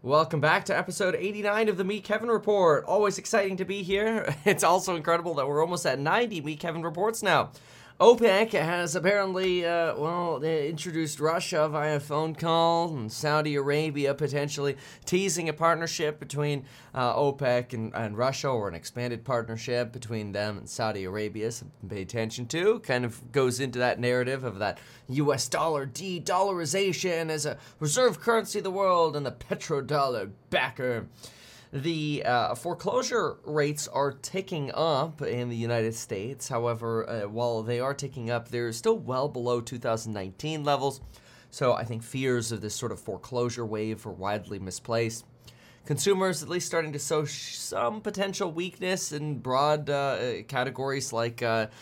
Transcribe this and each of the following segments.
Welcome back to episode 89 of the Meet Kevin Report. Always exciting to be here. It's also incredible that we're almost at 90 Meet Kevin Reports now. OPEC has apparently, introduced Russia via phone call and Saudi Arabia potentially teasing a partnership between OPEC and Russia, or an expanded partnership between them and Saudi Arabia. Something to pay attention to. Kind of goes into that narrative of that U.S. dollar de-dollarization as a reserve currency of the world and the petrodollar backer. The foreclosure rates are ticking up in the United States. However, while they are ticking up, they're still well below 2019 levels. So I think fears of this sort of foreclosure wave are widely misplaced. Consumers at least starting to show some potential weakness in broad categories like,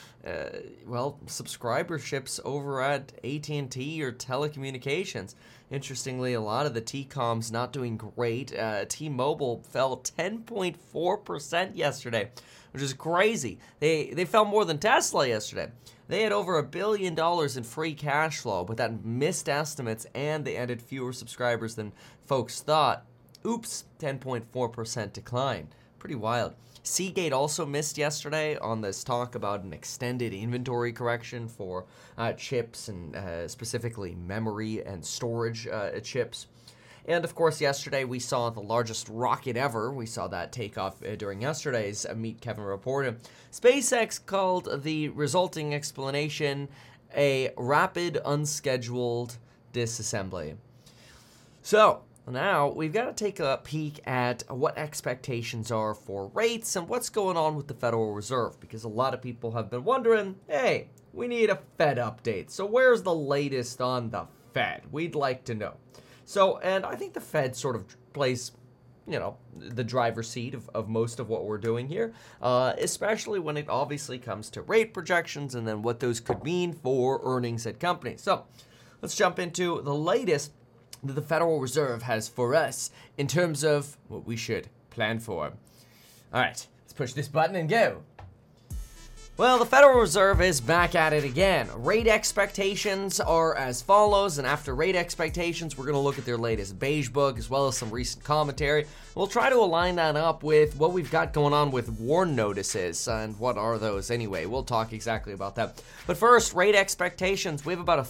subscriberships over at AT&T or telecommunications. Interestingly, a lot of the T-Coms not doing great. T-Mobile fell 10.4% yesterday, which is crazy. They fell more than Tesla yesterday. They had over $1 billion in free cash flow, but that missed estimates, and they added fewer subscribers than folks thought. Oops, 10.4% decline. Pretty wild. Seagate also missed yesterday on this talk about an extended inventory correction for chips and specifically memory and storage chips. And of course, yesterday we saw the largest rocket ever. We saw that take off during yesterday's Meet Kevin Report. SpaceX called the resulting explanation a rapid, unscheduled disassembly. So, now, we've got to take a peek at what expectations are for rates and what's going on with the Federal Reserve, because a lot of people have been wondering, hey, we need a Fed update. So where's the latest on the Fed? We'd like to know. So, and I think the Fed sort of plays, the driver's seat of most of what we're doing here, especially when it obviously comes to rate projections and then what those could mean for earnings at companies. So, let's jump into the latest that the Federal Reserve has for us in terms of what we should plan for. All right, let's push this button and go. Well, the Federal Reserve is back at it again. Rate expectations are as follows, and after rate expectations, we're going to look at their latest beige book as well as some recent commentary. We'll try to align that up with what we've got going on with WARN notices, and what are those anyway? We'll talk exactly about that. But first, rate expectations. We have about a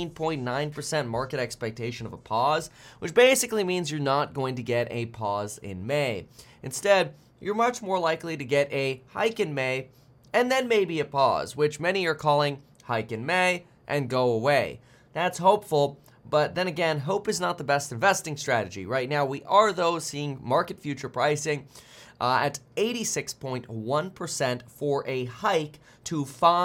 13.9% market expectation of a pause, which basically means you're not going to get a pause in May. Instead, you're much more likely to get a hike in May, and then maybe a pause, which many are calling hike in May and go away. That's hopeful, but then again, hope is not the best investing strategy. Right now, we are, though, seeing market future pricing at 86.1% for a hike to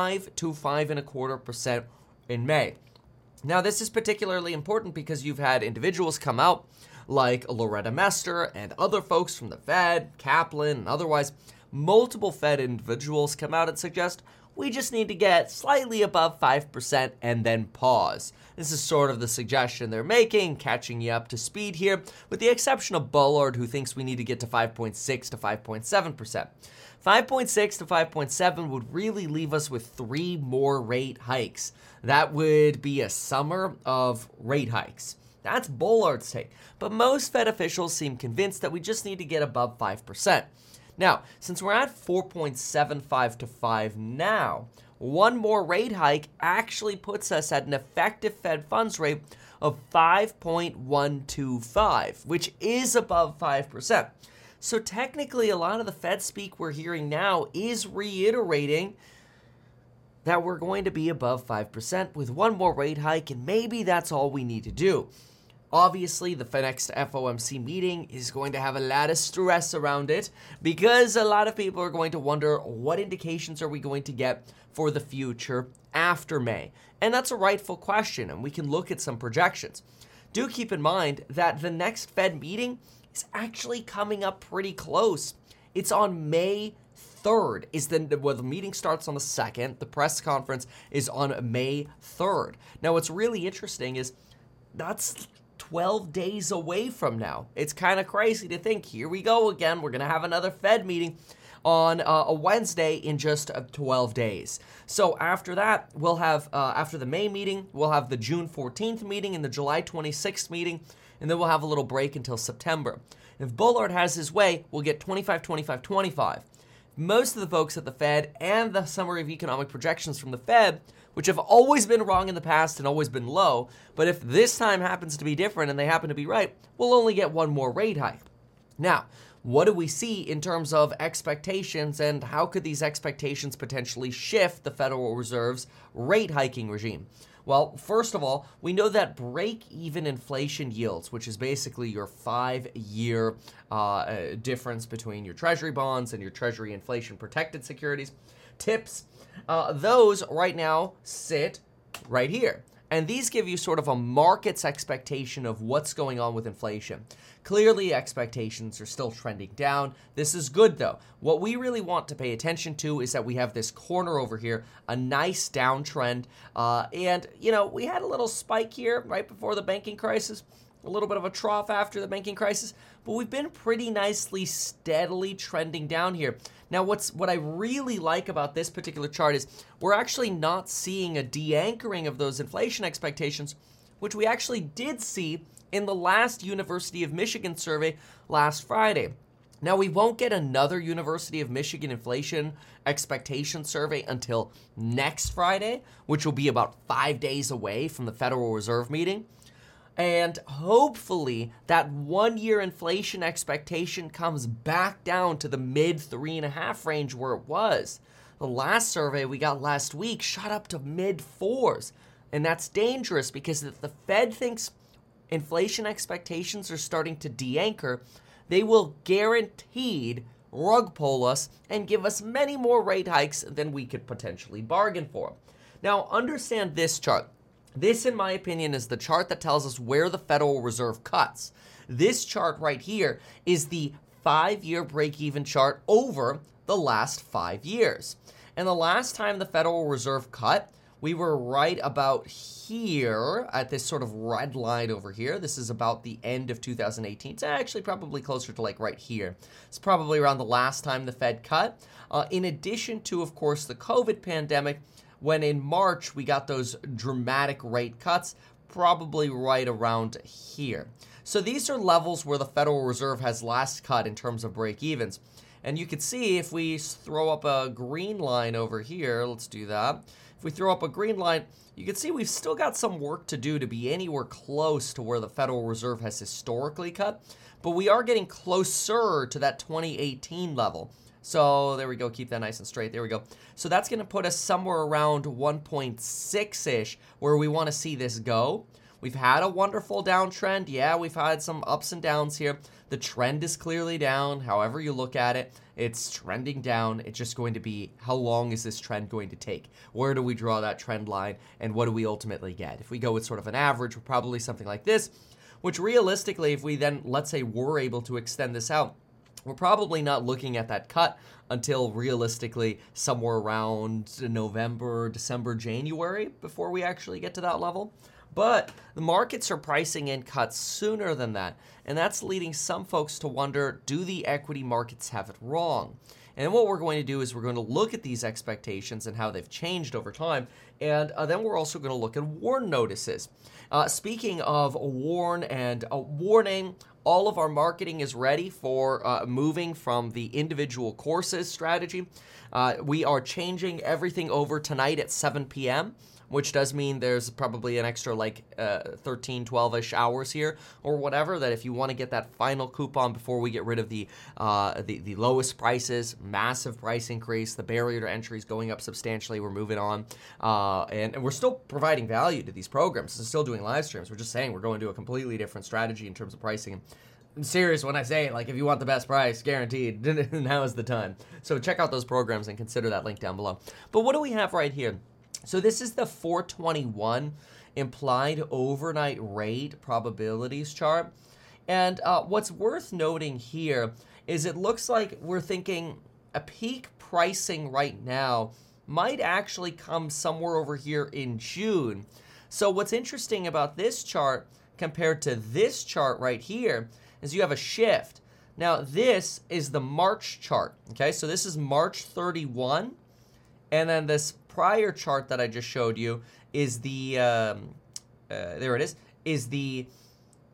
5.25% in May. Now, this is particularly important because you've had individuals come out like Loretta Mester and other folks from the Fed, Kaplan, and otherwise. Multiple Fed individuals come out and suggest we just need to get slightly above 5% and then pause. This is sort of the suggestion they're making, catching you up to speed here, with the exception of Bullard, who thinks we need to get to 5.6 to 5.7%. 5.6 to 5.7 would really leave us with 3 more rate hikes. That would be a summer of rate hikes. That's Bullard's take, but most Fed officials seem convinced that we just need to get above 5%. Now, since we're at 4.75 to 5 now, one more rate hike actually puts us at an effective Fed funds rate of 5.125, which is above 5%. So technically, a lot of the Fed speak we're hearing now is reiterating that we're going to be above 5% with one more rate hike, and maybe that's all we need to do. Obviously, the next FOMC meeting is going to have a lot of stress around it because a lot of people are going to wonder what indications are we going to get for the future after May. And that's a rightful question, and we can look at some projections. Do keep in mind that the next Fed meeting is actually coming up pretty close. It's on May 3rd. The meeting starts on the 2nd. The press conference is on May 3rd. Now, what's really interesting is that's 12 days away from now. It's kind of crazy to think, here we go again, we're going to have another Fed meeting on a Wednesday in just 12 days. So after that, we'll have, after the May meeting, we'll have the June 14th meeting and the July 26th meeting, and then we'll have a little break until September. If Bullard has his way, we'll get 25, 25, 25. Most of the folks at the Fed and the summary of economic projections from the Fed, which have always been wrong in the past and always been low, but if this time happens to be different and they happen to be right, we'll only get one more rate hike. Now, what do we see in terms of expectations, and how could these expectations potentially shift the Federal Reserve's rate hiking regime? Well, first of all, we know that break-even inflation yields, which is basically your 5-year difference between your Treasury bonds and your Treasury inflation-protected securities, TIPS, those right now sit right here. And these give you sort of a market's expectation of what's going on with inflation. Clearly, expectations are still trending down. This is good, though. What we really want to pay attention to is that we have this corner over here, a nice downtrend. And, we had a little spike here right before the banking crisis, a little bit of a trough after the banking crisis, but we've been pretty nicely, steadily trending down here. Now, what I really like about this particular chart is we're actually not seeing a de-anchoring of those inflation expectations, which we actually did see in the last University of Michigan survey last Friday. Now, we won't get another University of Michigan inflation expectation survey until next Friday, which will be about 5 days away from the Federal Reserve meeting. And hopefully that 1-year inflation expectation comes back down to the mid 3.5 range where it was. The last survey we got last week shot up to mid 4s. And that's dangerous because if the Fed thinks inflation expectations are starting to de-anchor, they will guaranteed rug pull us and give us many more rate hikes than we could potentially bargain for. Now, understand this chart. This, in my opinion, is the chart that tells us where the Federal Reserve cuts. This chart right here is the 5-year break-even chart over the last 5 years. And the last time the Federal Reserve cut, we were right about here at this sort of red line over here. This is about the end of 2018. It's actually probably closer to like right here. It's probably around the last time the Fed cut. In addition to, of course, the COVID pandemic, when in March we got those dramatic rate cuts, probably right around here. So these are levels where the Federal Reserve has last cut in terms of break-evens. And you can see if we throw up a green line over here, let's do that. If we throw up a green line, you can see we've still got some work to do to be anywhere close to where the Federal Reserve has historically cut, but we are getting closer to that 2018 level. So there we go, keep that nice and straight, there we go. So that's gonna put us somewhere around 1.6-ish where we wanna see this go. We've had a wonderful downtrend. Yeah, we've had some ups and downs here. The trend is clearly down. However you look at it, it's trending down. It's just going to be, how long is this trend going to take? Where do we draw that trend line, and what do we ultimately get? If we go with sort of an average, we're probably something like this, which realistically, if we then, let's say, were able to extend this out, we're probably not looking at that cut until realistically somewhere around November, December, January before we actually get to that level. But the markets are pricing in cuts sooner than that, and that's leading some folks to wonder, do the equity markets have it wrong? And what we're going to do is we're going to look at these expectations and how they've changed over time, and then we're also going to look at warn notices. Speaking of warn and warning, all of our marketing is ready for moving from the individual courses strategy. We are changing everything over tonight at 7 p.m., which does mean there's probably an extra 13, 12-ish hours here or whatever, that if you want to get that final coupon before we get rid of the lowest prices, massive price increase, the barrier to entry is going up substantially, we're moving on, and we're still providing value to these programs. We're still doing live streams. We're just saying we're going to a completely different strategy in terms of pricing. I'm serious when I say, if you want the best price, guaranteed, now is the time. So check out those programs and consider that link down below. But what do we have right here? So this is the 421 implied overnight rate probabilities chart. And what's worth noting here is it looks like we're thinking a peak pricing right now might actually come somewhere over here in June. So what's interesting about this chart compared to this chart right here is you have a shift. Now this is the March chart, okay? So this is March 31, and then this prior chart that I just showed you is the, there it is the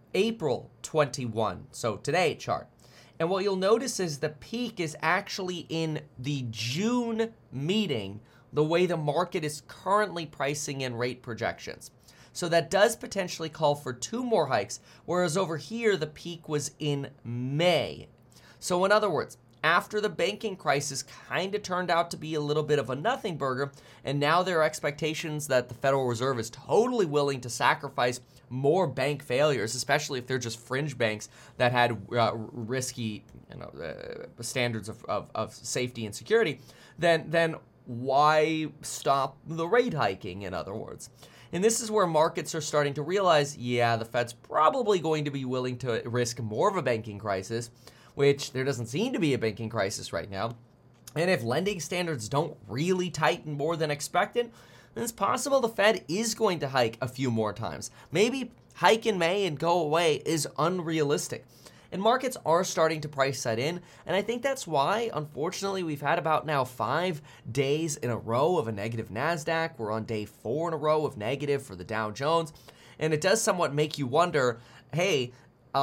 April 21, so today chart. And what you'll notice is the peak is actually in the June meeting, the way the market is currently pricing in rate projections. So that does potentially call for 2 more hikes, whereas over here the peak was in May. So in other words, after the banking crisis kind of turned out to be a little bit of a nothing burger, and now there are expectations that the Federal Reserve is totally willing to sacrifice more bank failures, especially if they're just fringe banks that had risky standards of safety and security, then why stop the rate hiking, in other words? And this is where markets are starting to realize, yeah, the Fed's probably going to be willing to risk more of a banking crisis, which there doesn't seem to be a banking crisis right now. And if lending standards don't really tighten more than expected, then it's possible the Fed is going to hike a few more times. Maybe hike in May and go away is unrealistic. And markets are starting to price that in, and I think that's why, unfortunately, we've had about now 5 days in a row of a negative NASDAQ. We're on day 4 in a row of negative for the Dow Jones, and it does somewhat make you wonder, hey,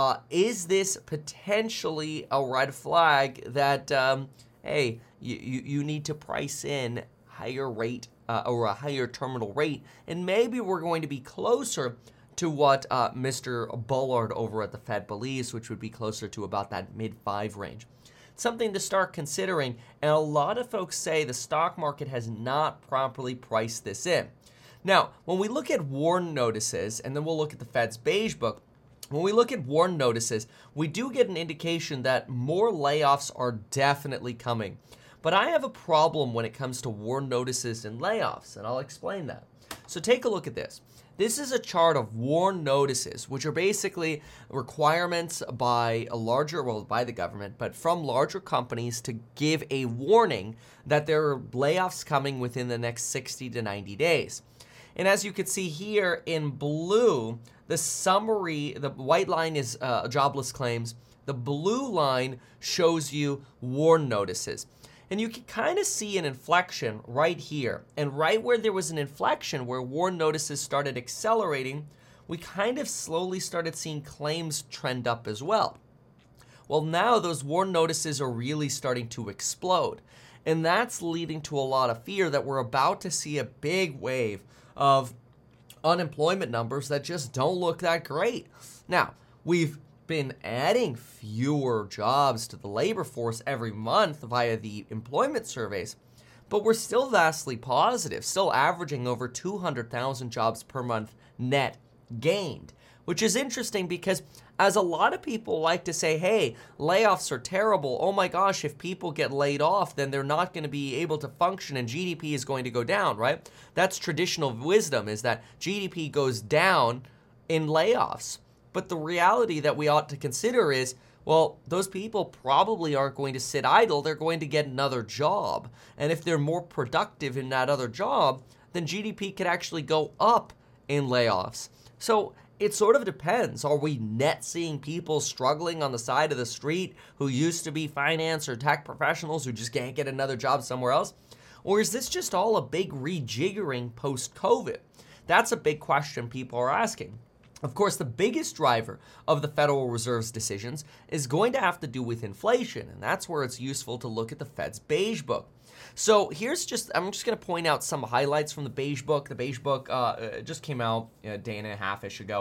is this potentially a red flag that, hey, you need to price in higher rate or a higher terminal rate, and maybe we're going to be closer to what Mr. Bullard over at the Fed believes, which would be closer to about that mid-5 range. Something to start considering, and a lot of folks say the stock market has not properly priced this in. Now, when we look at warn notices, and then we'll look at the Fed's beige book, when we look at warn notices, we do get an indication that more layoffs are definitely coming. But I have a problem when it comes to warn notices and layoffs, and I'll explain that. So take a look at this. This is a chart of warn notices, which are basically requirements by by the government, but from larger companies to give a warning that there are layoffs coming within the next 60 to 90 days. And as you can see here in blue, the summary, the white line is jobless claims. The blue line shows you warn notices. And you can kind of see an inflection right here. And right where there was an inflection where warn notices started accelerating, we kind of slowly started seeing claims trend up as well. Well, now those warn notices are really starting to explode. And that's leading to a lot of fear that we're about to see a big wave of unemployment numbers that just don't look that great. Now, we've been adding fewer jobs to the labor force every month via the employment surveys, but we're still vastly positive, still averaging over 200,000 jobs per month net gained, which is interesting because as a lot of people like to say, hey, layoffs are terrible. Oh my gosh, if people get laid off, then they're not going to be able to function and GDP is going to go down, right? That's traditional wisdom, is that GDP goes down in layoffs. But the reality that we ought to consider is, well, those people probably aren't going to sit idle. They're going to get another job. And if they're more productive in that other job, then GDP could actually go up in layoffs. So it sort of depends. Are we net seeing people struggling on the side of the street who used to be finance or tech professionals who just can't get another job somewhere else? Or is this just all a big rejiggering post-COVID? That's a big question people are asking. Of course, the biggest driver of the Federal Reserve's decisions is going to have to do with inflation, and that's where it's useful to look at the Fed's beige book. So I'm just going to point out some highlights from the beige book. The beige book just came out a day and a half-ish ago.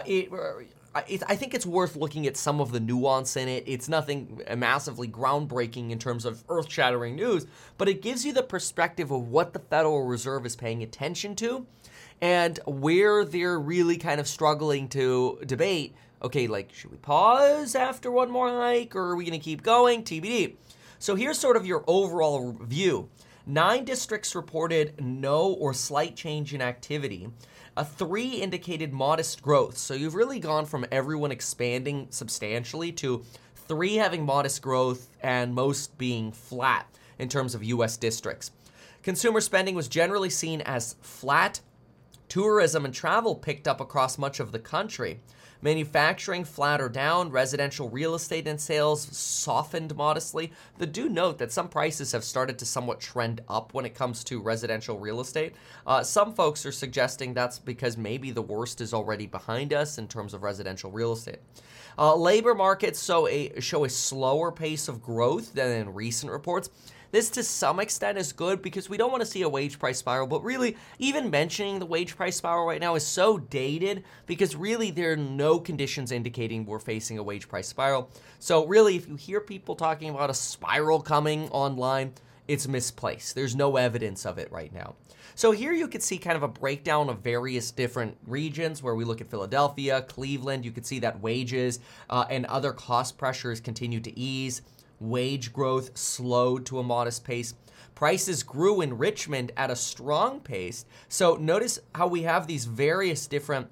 I think it's worth looking at some of the nuance in it. It's nothing massively groundbreaking in terms of earth-shattering news, but it gives you the perspective of what the Federal Reserve is paying attention to and where they're really kind of struggling to debate, okay, like, should we pause after one more hike, or are we going to keep going? TBD. So here's sort of your overall view. 9 districts reported no or slight change in activity. 3 indicated modest growth. So you've really gone from everyone expanding substantially to 3 having modest growth and most being flat in terms of U.S. districts. Consumer spending was generally seen as flat. Tourism and travel picked up across much of the country. Manufacturing flatter down, residential real estate and sales softened modestly. But do note that some prices have started to somewhat trend up when it comes to residential real estate. Some folks are suggesting that's because maybe the worst is already behind us in terms of residential real estate. Labor markets show a slower pace of growth than in recent reports. This, to some extent, is good because we don't want to see a wage price spiral, but really, even mentioning the wage price spiral right now is so dated because really there are no conditions indicating we're facing a wage price spiral. So really, if you hear people talking about a spiral coming online, it's misplaced. There's no evidence of it right now. So here you could see kind of a breakdown of various different regions where we look at Philadelphia, Cleveland. You could see that wages and other cost pressures continue to ease. Wage growth slowed to a modest pace. Prices grew in Richmond at a strong pace. So notice how we have these various different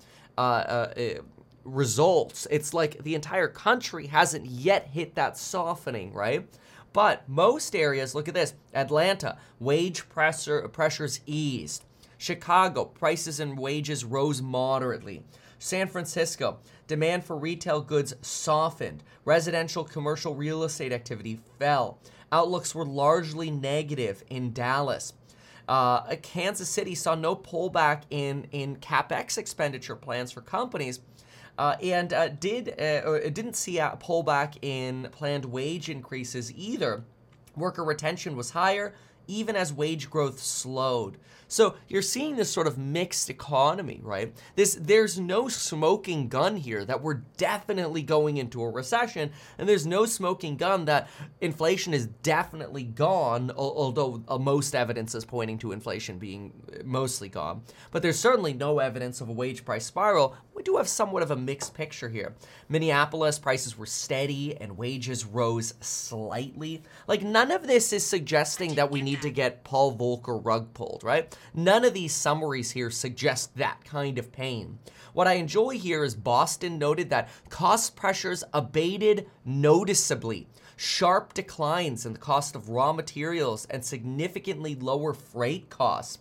results. It's like the entire country hasn't yet hit that softening, right? But most areas, look at this, Atlanta, wage pressures eased. Chicago, prices and wages rose moderately. San Francisco, demand for retail goods softened. Residential commercial real estate activity fell. Outlooks were largely negative in Dallas. Kansas City saw no pullback in CapEx expenditure plans for companies. And didn't see a pullback in planned wage increases either. Worker retention was higher, even as wage growth slowed. So you're seeing this sort of mixed economy, right? There's no smoking gun here that we're definitely going into a recession, and there's no smoking gun that inflation is definitely gone, although most evidence is pointing to inflation being mostly gone. But there's certainly no evidence of a wage price spiral. We do have somewhat of a mixed picture here. Minneapolis, prices were steady and wages rose slightly. Like, none of this is suggesting that we need to get Paul Volcker rug pulled, right? None of these summaries here suggest that kind of pain. What I enjoy here is Boston noted that cost pressures abated noticeably. Sharp declines in the cost of raw materials and significantly lower freight costs.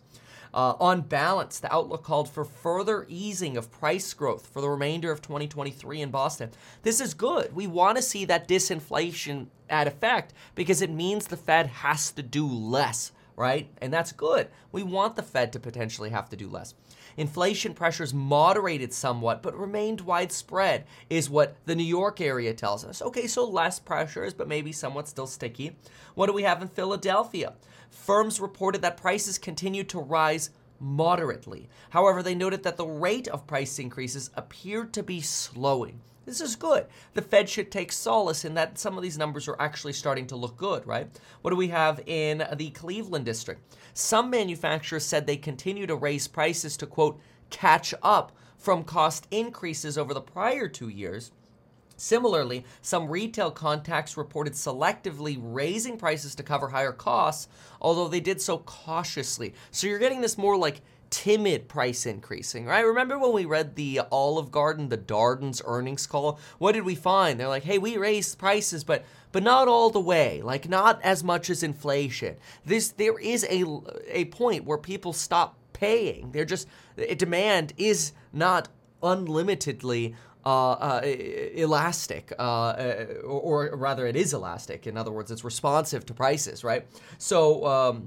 On balance, the outlook called for further easing of price growth for the remainder of 2023 in Boston. This is good. We want to see that disinflation at effect because it means the Fed has to do less, right? And that's good. We want the Fed to potentially have to do less. Inflation pressures moderated somewhat, but remained widespread, is what the New York area tells us. Okay, so less pressures, but maybe somewhat still sticky. What do we have in Philadelphia? Firms reported that prices continued to rise moderately. However, they noted that the rate of price increases appeared to be slowing. This is good. The Fed should take solace in that some of these numbers are actually starting to look good, right? What do we have in the Cleveland district? Some manufacturers said they continue to raise prices to, quote, catch up from cost increases over the prior 2 years. Similarly, some retail contacts reported selectively raising prices to cover higher costs, although they did so cautiously. So you're getting this more like timid price increasing, right? Remember when we read the Olive Garden, the Darden's earnings call? What did we find? They're like, hey, we raised prices, but not all the way, like not as much as inflation. There is a point where people stop paying. Demand is not unlimitedly elastic, or rather it is elastic. In other words, it's responsive to prices, right? So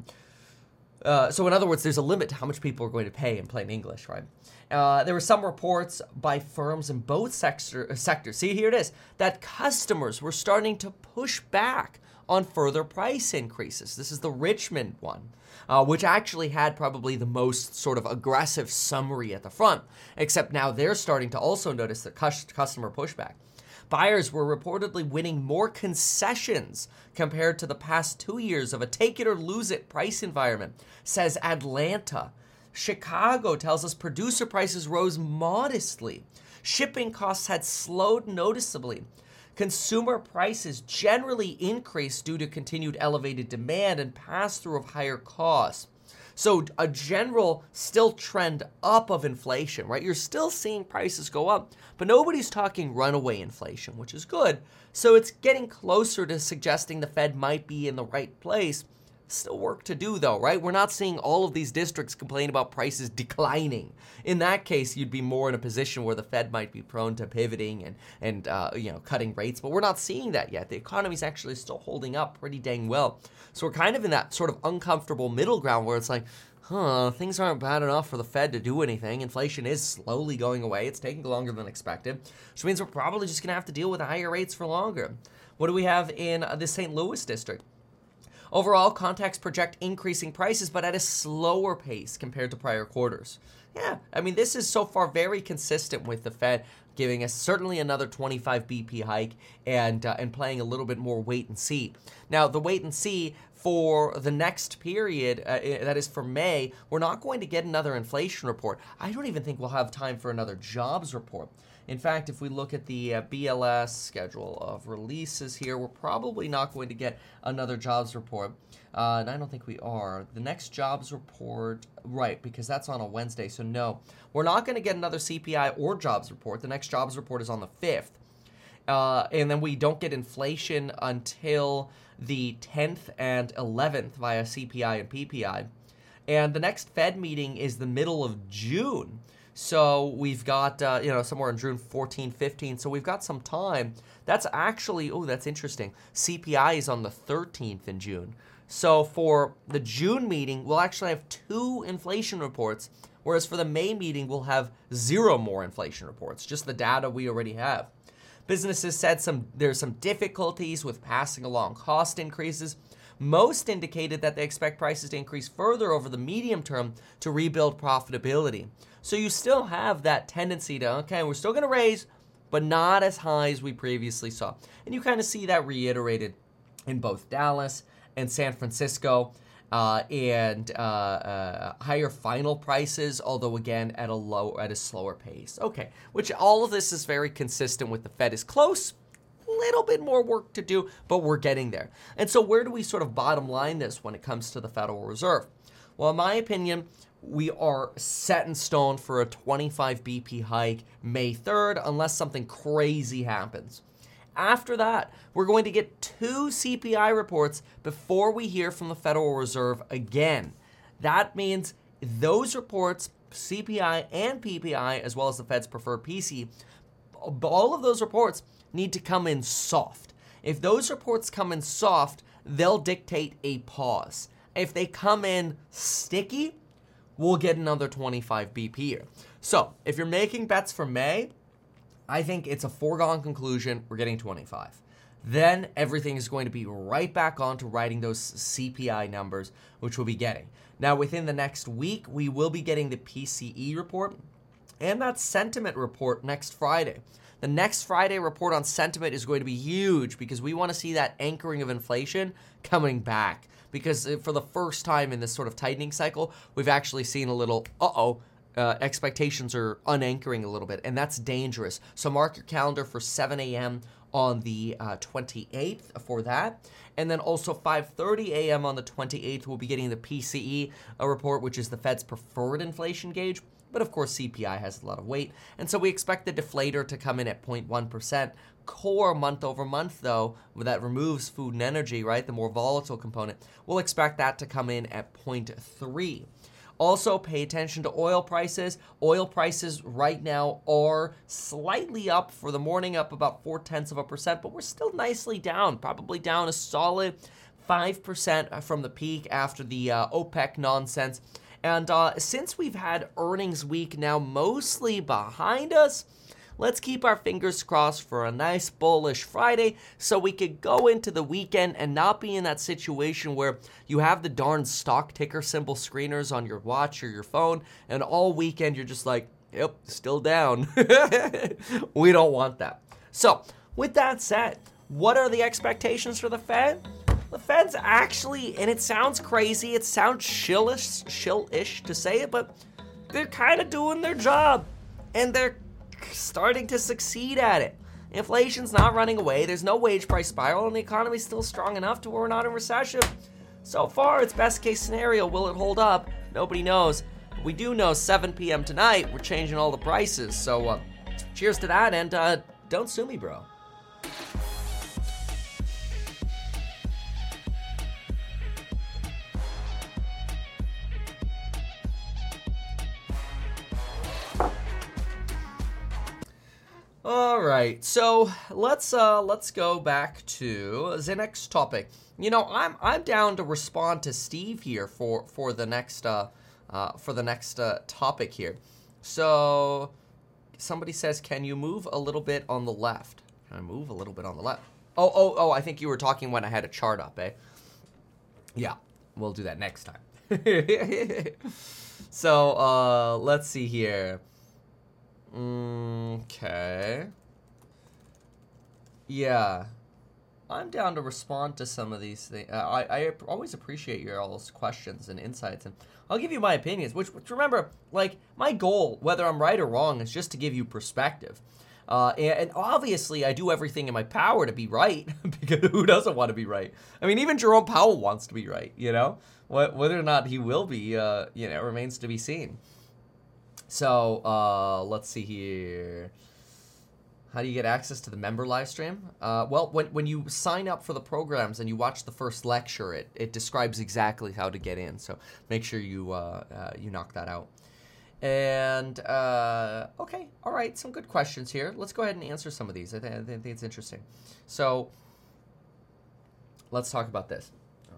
in other words, there's a limit to how much people are going to pay in plain English, right? There were some reports by firms in both sectors. See, here it is, that customers were starting to push back on further price increases. This is the Richmond one, which actually had probably the most sort of aggressive summary at the front, except now they're starting to also notice the customer pushback. Buyers were reportedly winning more concessions compared to the past 2 years of a take-it-or-lose-it price environment, says Atlanta. Chicago tells us producer prices rose modestly. Shipping costs had slowed noticeably. Consumer prices generally increased due to continued elevated demand and pass-through of higher costs. So a general still trend up of inflation, right? You're still seeing prices go up, but nobody's talking runaway inflation, which is good. So it's getting closer to suggesting the Fed might be in the right place. Still work to do though, right? We're not seeing all of these districts complain about prices declining. In that case, you'd be more in a position where the Fed might be prone to pivoting and cutting rates, but we're not seeing that yet. The economy's actually still holding up pretty dang well. So we're kind of in that sort of uncomfortable middle ground where it's like, things aren't bad enough for the Fed to do anything. Inflation is slowly going away. It's taking longer than expected, which means we're probably just going to have to deal with higher rates for longer. What do we have in the St. Louis district? Overall, contacts project increasing prices, but at a slower pace compared to prior quarters. Yeah, I mean, this is so far very consistent with the Fed giving us certainly another 25 BP hike and playing a little bit more wait and see. Now, the wait and see for the next period, that is for May, we're not going to get another inflation report. I don't even think we'll have time for another jobs report. In fact, if we look at the BLS schedule of releases here, we're probably not going to get another jobs report. And I don't think we are. The next jobs report, right, because that's on a Wednesday, so no. We're not going to get another CPI or jobs report. The next jobs report is on the 5th. And then we don't get inflation until the 10th and 11th via CPI and PPI. And the next Fed meeting is the middle of June. So we've got, somewhere in June 14, 15. So we've got some time. That's actually, that's interesting. CPI is on the 13th in June. So for the June meeting, we'll actually have 2 inflation reports, whereas for the May meeting, we'll have 0 more inflation reports, just the data we already have. Businesses said there's some difficulties with passing along cost increases. Most indicated that they expect prices to increase further over the medium term to rebuild profitability. So you still have that tendency to, we're still going to raise, but not as high as we previously saw. And you kind of see that reiterated in both Dallas and San Francisco, and higher final prices, although again at a slower pace. Okay, which all of this is very consistent with the Fed is close. Little bit more work to do, but we're getting there. And so where do we sort of bottom line this when it comes to the Federal Reserve? Well, in my opinion, we are set in stone for a 25 BP hike May 3rd, unless something crazy happens. After that, we're going to get 2 CPI reports before we hear from the Federal Reserve again. That means those reports, CPI and PPI, as well as the Fed's preferred PC, all of those reports need to come in soft. If those reports come in soft, they'll dictate a pause. If they come in sticky, we'll get another 25 BP here. So if you're making bets for May, I think it's a foregone conclusion we're getting 25. Then everything is going to be right back on to writing those CPI numbers, which we'll be getting. Now, within the next week, we will be getting the PCE report and that sentiment report next Friday. The next Friday report on sentiment is going to be huge because we want to see that anchoring of inflation coming back. Because for the first time in this sort of tightening cycle, we've actually seen a little, expectations are unanchoring a little bit, and that's dangerous. So mark your calendar for 7 a.m. on the 28th for that. And then also 5:30 a.m. on the 28th, we'll be getting the PCE report, which is the Fed's preferred inflation gauge. But of course, CPI has a lot of weight. And so we expect the deflator to come in at 0.1%. Core month over month, though, that removes food and energy, right, the more volatile component, we'll expect that to come in at 0.3. Also, pay attention to oil prices. Oil prices right now are slightly up for the morning, up about 0.4%, but we're still nicely down, probably down a solid 5% from the peak after the OPEC nonsense. And since we've had earnings week now mostly behind us, let's keep our fingers crossed for a nice bullish Friday so we could go into the weekend and not be in that situation where you have the darn stock ticker symbol screeners on your watch or your phone, and all weekend you're just like, yep, still down. We don't want that. So, with that said, what are the expectations for the Fed? The Fed's actually, and it sounds crazy, it sounds shill-ish to say it, but they're kind of doing their job, and they're starting to succeed at it. Inflation's not running away, there's no wage price spiral, and the economy's still strong enough to where we're not in recession. So far, it's best case scenario. Will it hold up? Nobody knows. But we do know 7 p.m. tonight, we're changing all the prices. So cheers to that, and don't sue me, bro. All right, so let's go back to the next topic. You know, I'm down to respond to Steve here for the next topic here. So somebody says, can you move a little bit on the left? Can I move a little bit on the left? Oh, I think you were talking when I had a chart up, eh? Yeah, we'll do that next time. So let's see here. Okay. Yeah. I'm down to respond to some of these things. I always appreciate your all's questions and insights, and I'll give you my opinions, which remember, like, my goal, whether I'm right or wrong, is just to give you perspective. And obviously, I do everything in my power to be right, because who doesn't want to be right? I mean, even Jerome Powell wants to be right, you know? Whether or not he will be, remains to be seen. So, let's see here. How do you get access to the member live stream? Well, when you sign up for the programs and you watch the first lecture, it describes exactly how to get in. So make sure you knock that out. And, okay, all right, some good questions here. Let's go ahead and answer some of these. I think it's interesting. So let's talk about this.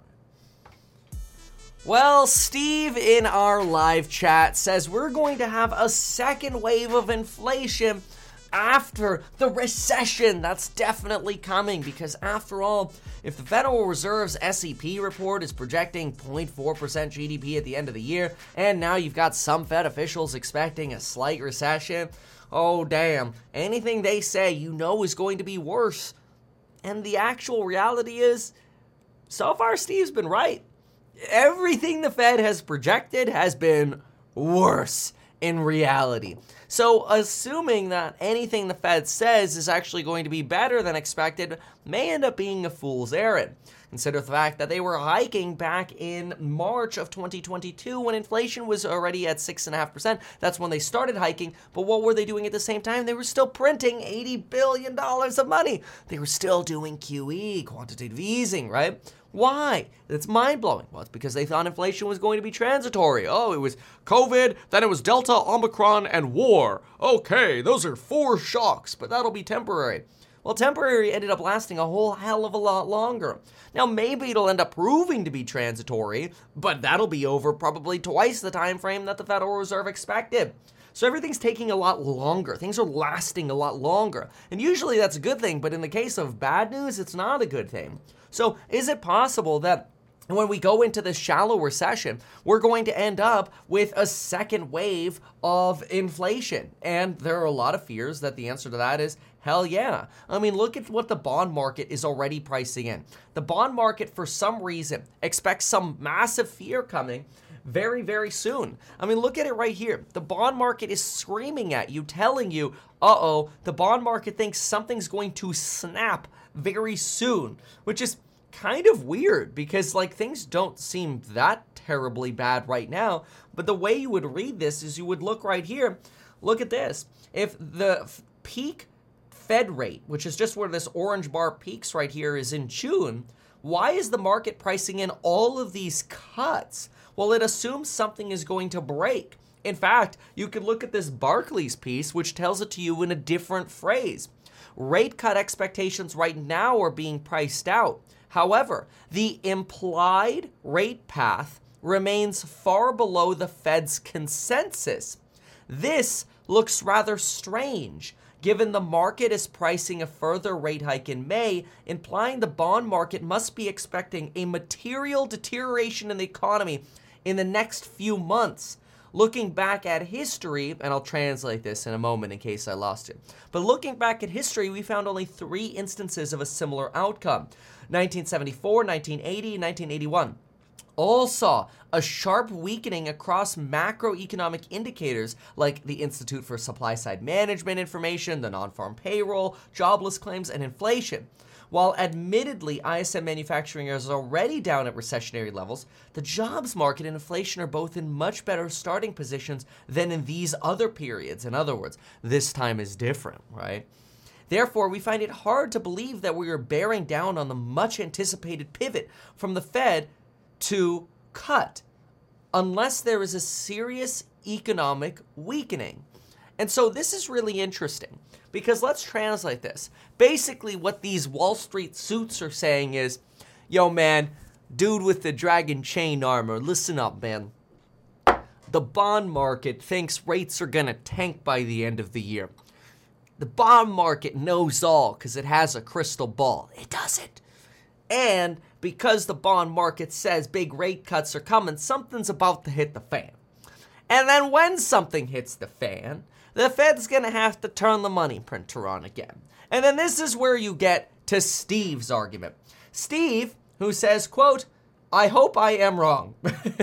Well, Steve in our live chat says we're going to have a second wave of inflation after the recession. That's definitely coming, because after all, if the Federal Reserve's SEP report is projecting 0.4% GDP at the end of the year, and now you've got some Fed officials expecting a slight recession, oh damn, anything they say is going to be worse. And the actual reality is, so far Steve's been right. Everything the Fed has projected has been worse in reality. So assuming that anything the Fed says is actually going to be better than expected may end up being a fool's errand. Consider the fact that they were hiking back in March of 2022 when inflation was already at 6.5%. That's when they started hiking. But what were they doing at the same time? They were still printing $80 billion of money. They were still doing QE, quantitative easing, right? Why? It's mind-blowing. Well, it's because they thought inflation was going to be transitory. Oh, it was COVID, then it was Delta, Omicron, and war. Okay, those are 4 shocks, but that'll be temporary. Well, temporary ended up lasting a whole hell of a lot longer. Now, maybe it'll end up proving to be transitory, but that'll be over probably twice the time frame that the Federal Reserve expected. So everything's taking a lot longer. Things are lasting a lot longer. And usually that's a good thing, but in the case of bad news, it's not a good thing. So is it possible that when we go into this shallow recession, we're going to end up with a second wave of inflation? And there are a lot of fears that the answer to that is hell yeah. I mean, look at what the bond market is already pricing in. The bond market, for some reason, expects some massive fear coming very, very soon. I mean, look at it right here. The bond market is screaming at you, telling you, the bond market thinks something's going to snap very soon, which is kind of weird because, like, things don't seem that terribly bad right now. But the way you would read this is you would look right here. Look at this. If the peak Fed rate, which is just where this orange bar peaks right here, is in June, why is the market pricing in all of these cuts? Well, it assumes something is going to break. In fact, you could look at this Barclays piece, which tells it to you in a different phrase. Rate cut expectations right now are being priced out. However, the implied rate path remains far below the Fed's consensus. This looks rather strange, given the market is pricing a further rate hike in May, implying the bond market must be expecting a material deterioration in the economy in the next few months. Looking back at history, and I'll translate this in a moment in case I lost it, but looking back at history, we found only 3 instances of a similar outcome. 1974, 1980, 1981. All saw a sharp weakening across macroeconomic indicators like the Institute for Supply-Side Management Information, the non-farm payroll, jobless claims, and inflation. While admittedly ISM manufacturing is already down at recessionary levels, the jobs market and inflation are both in much better starting positions than in these other periods. In other words, this time is different, right? Therefore, we find it hard to believe that we are bearing down on the much anticipated pivot from the Fed to cut, unless there is a serious economic weakening. And so this is really interesting Because let's translate this. Basically, what these Wall Street suits are saying is, yo, man, dude with the dragon chain armor, listen up, man. The bond market thinks rates are gonna tank by the end of the year. The bond market knows all because it has a crystal ball. It doesn't. And because the bond market says big rate cuts are coming, something's about to hit the fan. And then when something hits the fan, the Fed's gonna have to turn the money printer on again. And then this is where you get to Steve's argument. Steve, who says, quote, I hope I am wrong.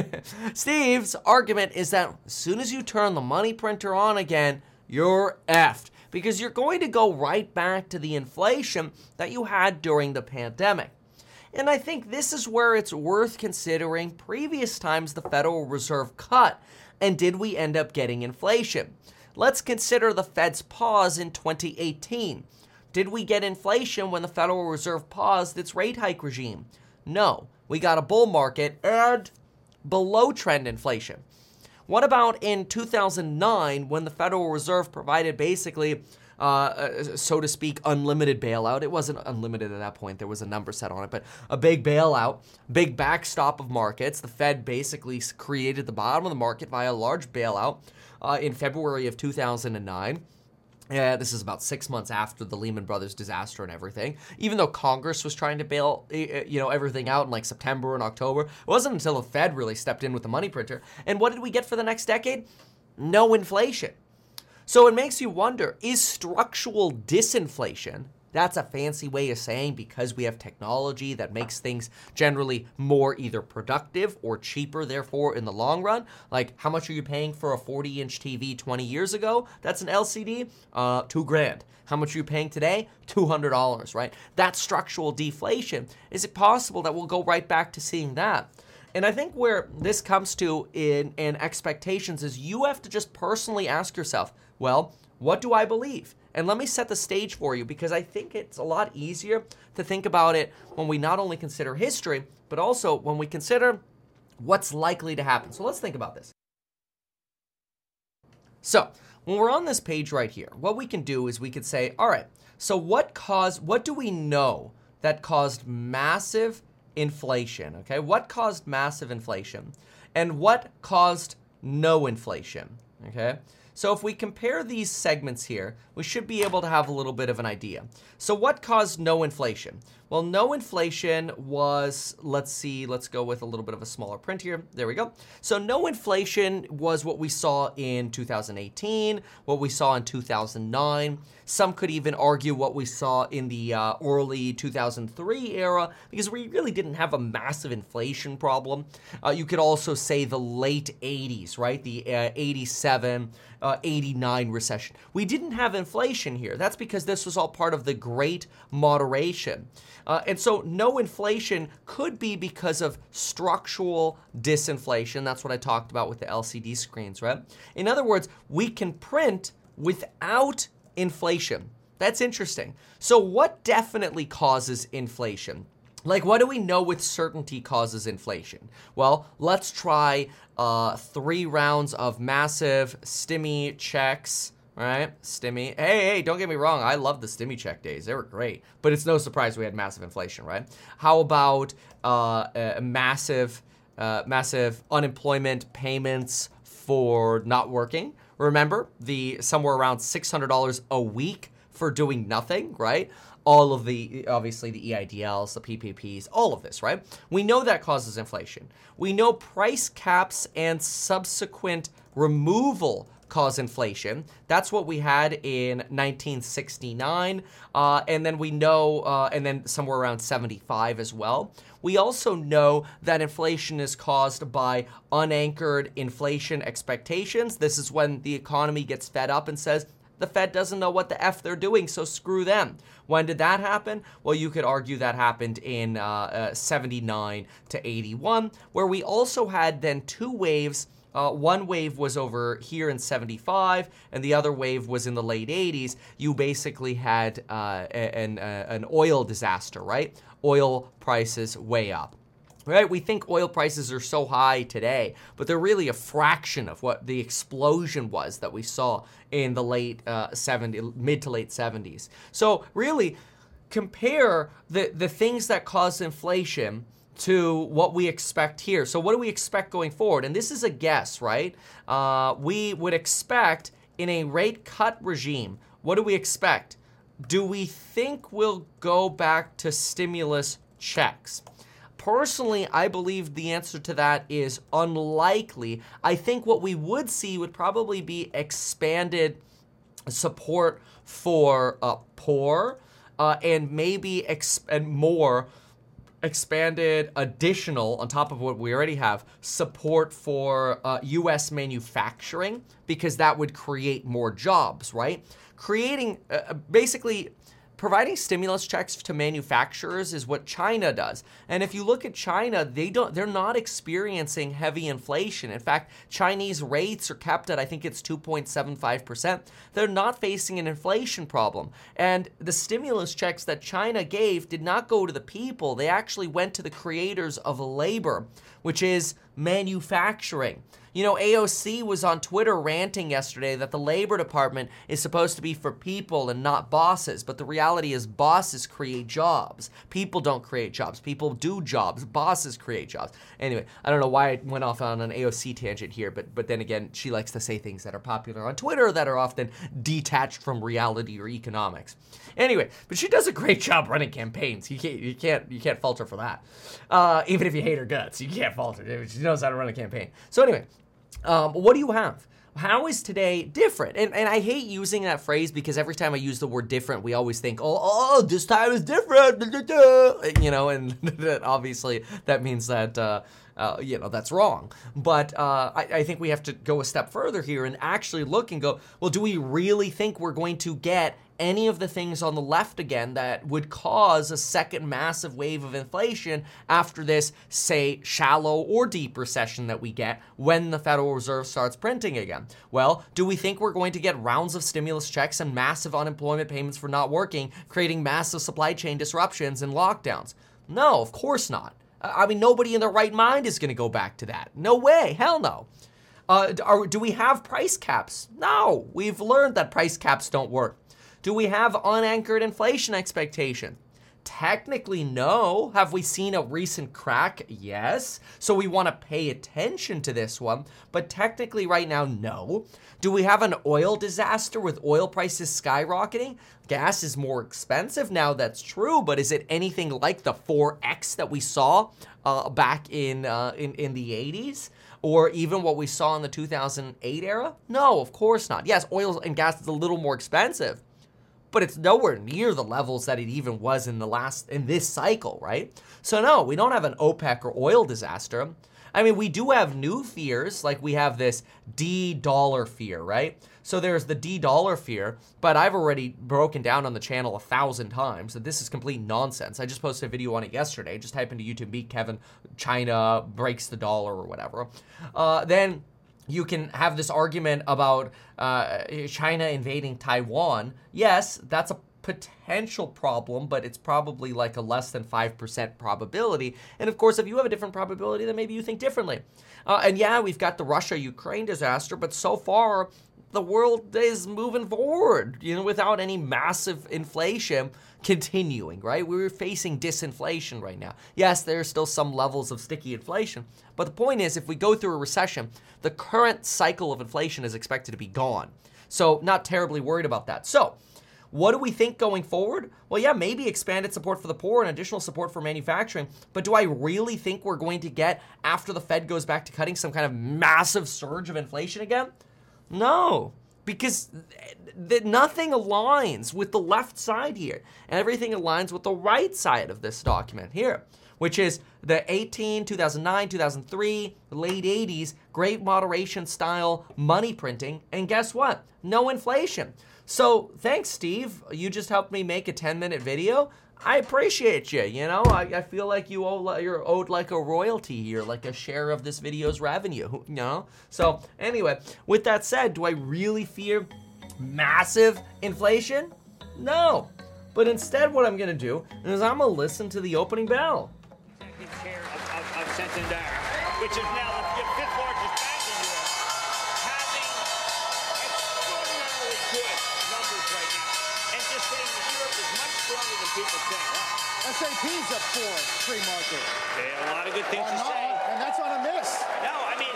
Steve's argument is that as soon as you turn the money printer on again, you're effed. Because you're going to go right back to the inflation that you had during the pandemic. And I think this is where it's worth considering previous times the Federal Reserve cut, and did we end up getting inflation? Let's consider the Fed's pause in 2018. Did we get inflation when the Federal Reserve paused its rate hike regime? No. We got a bull market and below trend inflation. What about in 2009 when the Federal Reserve provided basically, so to speak, unlimited bailout? It wasn't unlimited at that point. There was a number set on it, but a big bailout, big backstop of markets. The Fed basically created the bottom of the market via a large bailout in February of 2009. This is about 6 months after the Lehman Brothers disaster and everything. Even though Congress was trying to bail, everything out in like September and October, it wasn't until the Fed really stepped in with the money printer. And what did we get for the next decade? No inflation. So it makes you wonder, is structural disinflation, that's a fancy way of saying because we have technology that makes things generally more either productive or cheaper, therefore, in the long run. Like, how much are you paying for a 40-inch TV 20 years ago? That's an LCD? $2,000. How much are you paying today? $200, right? That's structural deflation. Is it possible that we'll go right back to seeing that? And I think where this comes to in expectations is you have to just personally ask yourself, well, what do I believe? And let me set the stage for you because I think it's a lot easier to think about it when we not only consider history, but also when we consider what's likely to happen. So let's think about this. So when we're on this page right here, what we can do is we could say, all right, so what do we know that caused massive inflation, okay? What caused massive inflation? And what caused no inflation, okay? So if we compare these segments here, we should be able to have a little bit of an idea. So what caused no inflation? Well, no inflation was, let's go with a little bit of a smaller print here. There we go. So no inflation was what we saw in 2018, what we saw in 2009. Some could even argue what we saw in the early 2003 era, because we really didn't have a massive inflation problem. You could also say the late 80s, right? The 87, 89 recession. We didn't have inflation here. That's because this was all part of the Great Moderation. And so no inflation could be because of structural disinflation. That's what I talked about with the LCD screens, right? In other words, we can print without inflation. That's interesting. So what definitely causes inflation? Like, what do we know with certainty causes inflation? Well, let's try 3 rounds of massive stimmy checks, right? Stimmy. Hey, don't get me wrong. I love the stimmy check days. They were great. But it's no surprise we had massive inflation, right? How about massive unemployment payments for not working? Remember, somewhere around $600 a week for doing nothing, right? All of obviously the EIDLs, the PPPs, all of this, right? We know that causes inflation. We know price caps and subsequent removal cause inflation. That's what we had in 1969, and then we know, and then somewhere around 75 as well. We also know that inflation is caused by unanchored inflation expectations. This is when the economy gets fed up and says, the Fed doesn't know what the F they're doing, so screw them. When did that happen? Well, you could argue that happened in 79 to 81, where we also had then 2 waves. One wave was over here in 75, and the other wave was in the late 80s. You basically had an oil disaster, right? Oil prices way up. Right, we think oil prices are so high today, but they're really a fraction of what the explosion was that we saw in the mid to late 70s. So really, compare the things that cause inflation to what we expect here. So what do we expect going forward? And this is a guess, right? We would expect in a rate cut regime, what do we expect? Do we think we'll go back to stimulus checks? Personally, I believe the answer to that is unlikely. I think what we would see would probably be expanded support for poor and maybe more expanded additional, on top of what we already have, support for U.S. manufacturing, because that would create more jobs, right? Creating, basically, providing stimulus checks to manufacturers is what China does. And if you look at China, they're not experiencing heavy inflation. In fact, Chinese rates are kept at, I think it's 2.75%. They're not facing an inflation problem. And the stimulus checks that China gave did not go to the people. They actually went to the creators of labor, which is manufacturing. You know, AOC was on Twitter ranting yesterday that the Labor Department is supposed to be for people and not bosses. But the reality is bosses create jobs. People don't create jobs. People do jobs. Bosses create jobs. Anyway, I don't know why I went off on an AOC tangent here, but then again, she likes to say things that are popular on Twitter that are often detached from reality or economics. Anyway, but she does a great job running campaigns. You can't fault her for that. Even if you hate her guts, you can't fault her. She knows how to run a campaign. So anyway, what do you have? How is today different? And I hate using that phrase because every time I use the word different, we always think, oh, this time is different, you know, and obviously that means that, that's wrong. But I think we have to go a step further here and actually look and go, well, do we really think we're going to get any of the things on the left again that would cause a second massive wave of inflation after this, say, shallow or deep recession that we get when the Federal Reserve starts printing again? Well, do we think we're going to get rounds of stimulus checks and massive unemployment payments for not working, creating massive supply chain disruptions and lockdowns? No, of course not. I mean, nobody in their right mind is going to go back to that. No way. Hell no. Do we have price caps? No. We've learned that price caps don't work. Do we have unanchored inflation expectation? Technically, no. Have we seen a recent crack? Yes. So we want to pay attention to this one. But technically right now, no. Do we have an oil disaster with oil prices skyrocketing? Gas is more expensive now, that's true, but is it anything like the 4x that we saw back in the 80s? Or even what we saw in the 2008 era? No, of course not. Yes, oil and gas is a little more expensive, but it's nowhere near the levels that it even was in this cycle, right? So no, we don't have an OPEC or oil disaster. I mean, we do have new fears, like we have this D-dollar fear, right? So there's the D-dollar fear, but I've already broken down on the channel 1,000 times that this is complete nonsense. I just posted a video on it yesterday. Just type into YouTube, Meet Kevin, China breaks the dollar or whatever. Then you can have this argument about China invading Taiwan. Yes, that's a potential problem, but it's probably like a less than 5% probability. And of course, if you have a different probability, then maybe you think differently. And yeah, we've got the Russia-Ukraine disaster, but so far, the world is moving forward, without any massive inflation continuing, right? We're facing disinflation right now. Yes, there are still some levels of sticky inflation, but the point is, if we go through a recession, the current cycle of inflation is expected to be gone. So not terribly worried about that. So what do we think going forward? Well, yeah, maybe expanded support for the poor and additional support for manufacturing, but do I really think we're going to get, after the Fed goes back to cutting, some kind of massive surge of inflation again? No, because nothing aligns with the left side here, and everything aligns with the right side of this document here, which is the 2009, 2003, late 80s, great moderation style money printing, and guess what? No inflation. So thanks, Steve. You just helped me make a 10-minute video. I appreciate you, I feel like you're owed like a royalty here, like a share of this video's revenue, So anyway, with that said, do I really fear massive inflation? No. But instead what I'm going to do is I'm going to listen to the opening bell. Executive Chair of Santander, which is now the fifth largest bank in Europe, having extraordinarily good numbers right now. And just saying that Europe is much stronger than people think. SAP's up 4 pre-market. They have a lot of good things to say. And that's on a miss. No, I mean,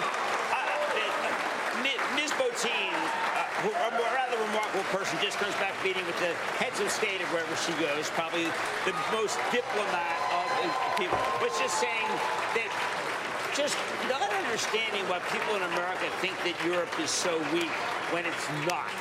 Ms. Botine, a rather remarkable person, just comes back meeting with the heads of state of wherever she goes, probably the most diplomat of people. Was just saying that just not understanding why people in America think that Europe is so weak when it's not.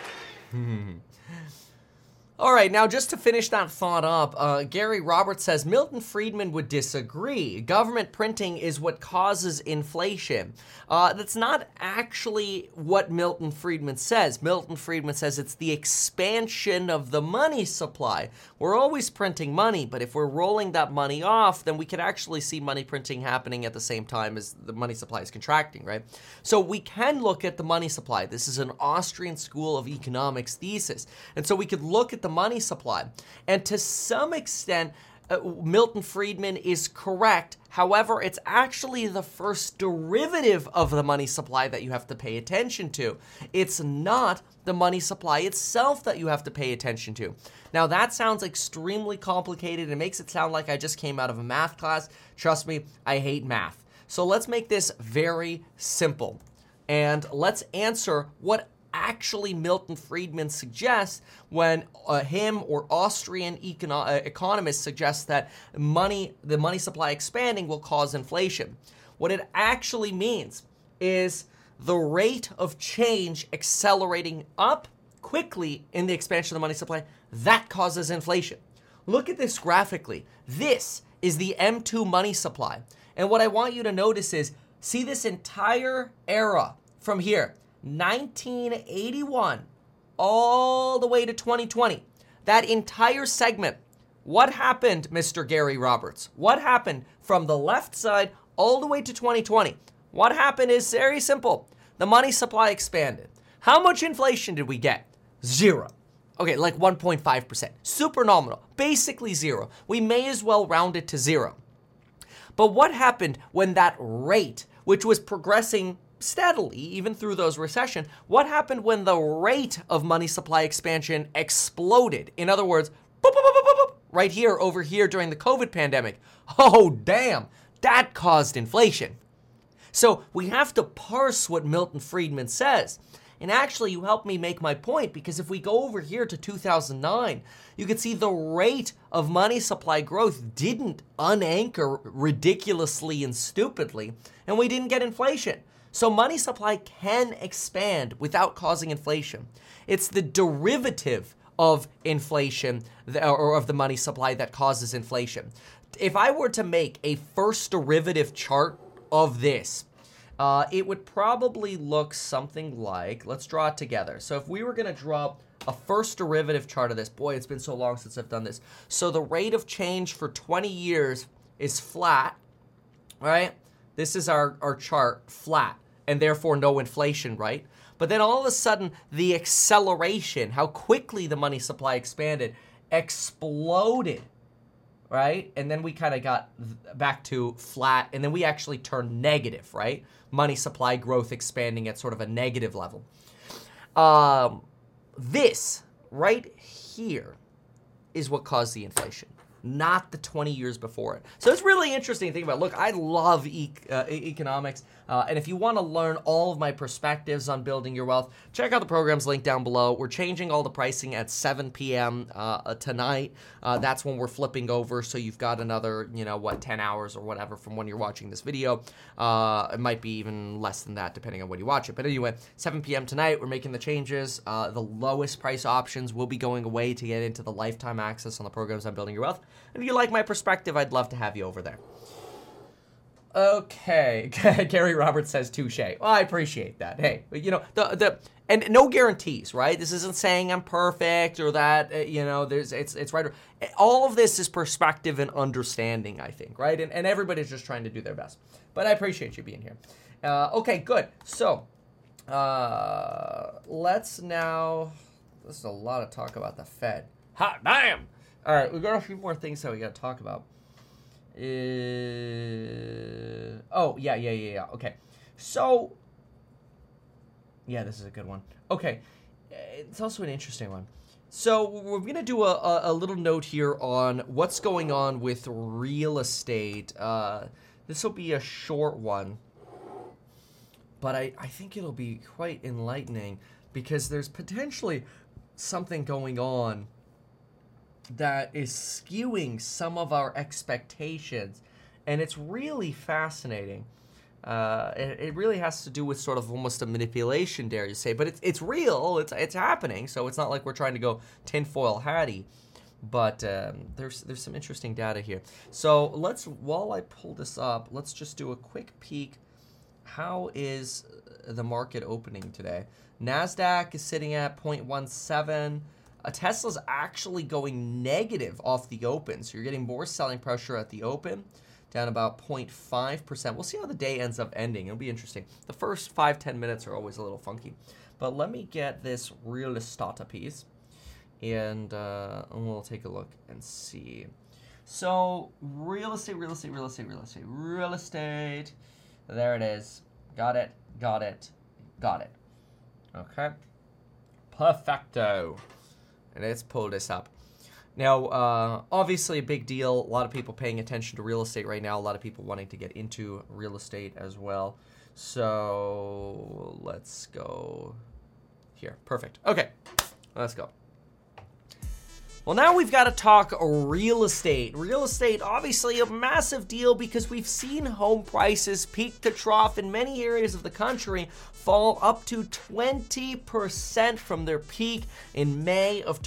All right, now just to finish that thought up, Gary Roberts says Milton Friedman would disagree. Government printing is what causes inflation. That's not actually what Milton Friedman says. Milton Friedman says it's the expansion of the money supply. We're always printing money, but if we're rolling that money off, then we could actually see money printing happening at the same time as the money supply is contracting, right? So we can look at the money supply. This is an Austrian School of Economics thesis. And so we could look at the money supply. And to some extent, Milton Friedman is correct. However, it's actually the first derivative of the money supply that you have to pay attention to. It's not the money supply itself that you have to pay attention to. Now, that sounds extremely complicated. It makes it sound like I just came out of a math class. Trust me, I hate math. So let's make this very simple. And let's answer what actually Milton Friedman suggests when him or Austrian economists suggest that the money supply expanding will cause inflation. What it actually means is the rate of change accelerating up quickly in the expansion of the money supply, that causes inflation. Look at this graphically. This is the M2 money supply. And what I want you to notice is, see this entire era from here, 1981 all the way to 2020. That entire segment. What happened, Mr. Gary Roberts? What happened from the left side all the way to 2020? What happened is very simple. The money supply expanded. How much inflation did we get? Zero. Okay, like 1.5%. Super nominal. Basically zero. We may as well round it to zero. But what happened when that rate, which was progressing steadily, even through those recessions, what happened when the rate of money supply expansion exploded? In other words, boop, boop, boop, boop, boop, right here, over here during the COVID pandemic. Oh, damn, that caused inflation. So we have to parse what Milton Friedman says. And actually, you helped me make my point, because if we go over here to 2009, you can see the rate of money supply growth didn't unanchor ridiculously and stupidly, and we didn't get inflation. So money supply can expand without causing inflation. It's the derivative of inflation or of the money supply that causes inflation. If I were to make a first derivative chart of this, it would probably look something like, let's draw it together. So if we were going to draw a first derivative chart of this, boy, it's been so long since I've done this. So the rate of change for 20 years is flat, right? This is our chart, flat, and therefore no inflation, right? But then all of a sudden, the acceleration, how quickly the money supply expanded, exploded, right? And then we kind of got back to flat, and then we actually turned negative, right? Money supply growth expanding at sort of a negative level. This right here is what caused the inflation, not the 20 years before it. So it's really interesting to think about. Look, I love economics, and if you want to learn all of my perspectives on building your wealth, check out the program's link down below. We're changing all the pricing at 7 p.m. Tonight. That's when we're flipping over, so you've got another, 10 hours or whatever from when you're watching this video. It might be even less than that, depending on when you watch it. But anyway, 7 p.m. tonight, we're making the changes. The lowest price options will be going away to get into the lifetime access on the programs on Building Your Wealth. If you like my perspective, I'd love to have you over there. Okay, Gary Roberts says touche. Well, I appreciate that. Hey, and no guarantees, right? This isn't saying I'm perfect or that it's right. All of this is perspective and understanding, I think, right? And everybody's just trying to do their best. But I appreciate you being here. Okay, good. So let's now. This is a lot of talk about the Fed. Hot damn. All right, we got a few more things that we got to talk about. Oh, yeah. Okay. So, yeah, this is a good one. Okay. It's also an interesting one. So, we're going to do a little note here on what's going on with real estate. This will be a short one, but I think it'll be quite enlightening because there's potentially something going on that is skewing some of our expectations, and it's really fascinating. It really has to do with sort of almost a manipulation, dare you say, but it's real. It's happening, so it's not like we're trying to go tinfoil hatty. But there's some interesting data here. So while I pull this up, let's just do a quick peek. How is the market opening today? NASDAQ is sitting at 0.17. Tesla's actually going negative off the open, so you're getting more selling pressure at the open, down about 0.5%. We'll see how the day ends up ending. It'll be interesting. The first 5-10 minutes are always a little funky. But let me get this real estate piece, and we'll take a look and see. So real estate. There it is. Got it. Okay. Perfecto. And let's pull this up. Now, obviously a big deal. A lot of people paying attention to real estate right now. A lot of people wanting to get into real estate as well. So let's go here. Perfect. Okay, let's go. Well, now we've got to talk real estate. Real estate, obviously a massive deal because we've seen home prices peak to trough in many areas of the country fall up to 20% from their peak in May of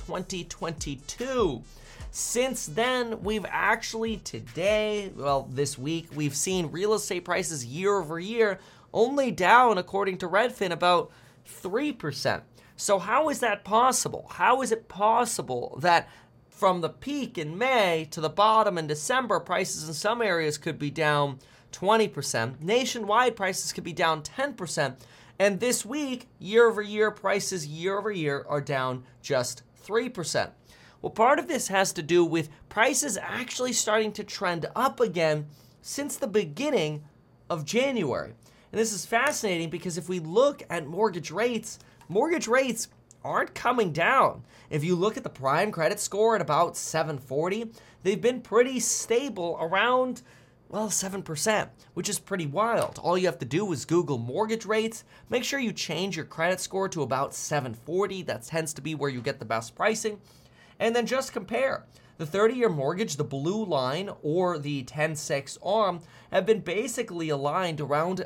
2022. Since then, we've actually this week, we've seen real estate prices year over year only down, according to Redfin, about 3%. So how is that possible? How is it possible that from the peak in May to the bottom in December, prices in some areas could be down 20%. Nationwide prices could be down 10%. And this week, year over year, prices year over year are down just 3%. Well, part of this has to do with prices actually starting to trend up again since the beginning of January. And this is fascinating because if we look at mortgage rates aren't coming down. If you look at the prime credit score at about 740, they've been pretty stable around, 7%, which is pretty wild. All you have to do is Google mortgage rates. Make sure you change your credit score to about 740. That tends to be where you get the best pricing. And then just compare. The 30-year mortgage, the blue line, or the 10-6 ARM have been basically aligned around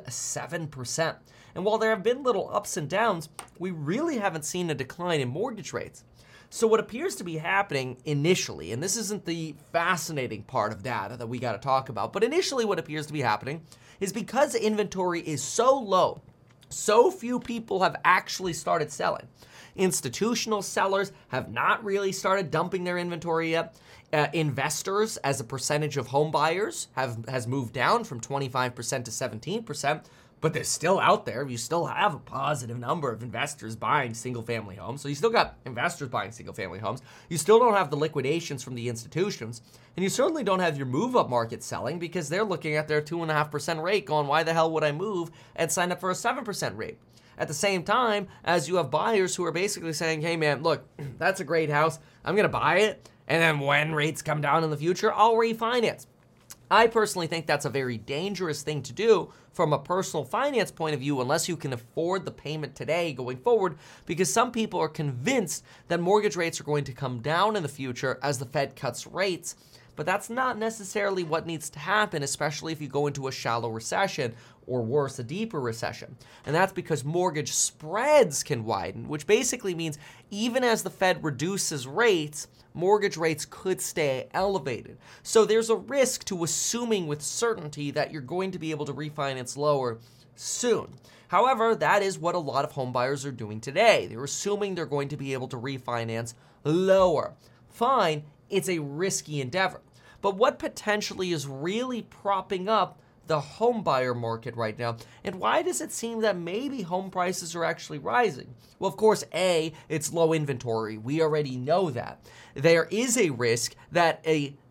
7%. And while there have been little ups and downs, we really haven't seen a decline in mortgage rates. So what appears to be happening initially, and this isn't the fascinating part of data that we got to talk about, but initially what appears to be happening is because inventory is so low, so few people have actually started selling. Institutional sellers have not really started dumping their inventory yet. Investors, as a percentage of home buyers, has moved down from 25% to 17%. But they're still out there. You still have a positive number of investors buying single-family homes. So you still got investors buying single-family homes. You still don't have the liquidations from the institutions. And you certainly don't have your move-up market selling because they're looking at their 2.5% rate going, why the hell would I move and sign up for a 7% rate? At the same time, as you have buyers who are basically saying, hey man, look, that's a great house. I'm going to buy it. And then when rates come down in the future, I'll refinance. I personally think that's a very dangerous thing to do from a personal finance point of view unless you can afford the payment today going forward, because some people are convinced that mortgage rates are going to come down in the future as the Fed cuts rates. But that's not necessarily what needs to happen, especially if you go into a shallow recession or worse, a deeper recession. And that's because mortgage spreads can widen, which basically means even as the Fed reduces rates, mortgage rates could stay elevated. So there's a risk to assuming with certainty that you're going to be able to refinance lower soon. However, that is what a lot of home buyers are doing today. They're assuming they're going to be able to refinance lower. Fine, it's a risky endeavor. But what potentially is really propping up the home buyer market right now, and why does it seem that maybe home prices are actually rising? Well, of course, it's low inventory. We already know that. There is a risk that a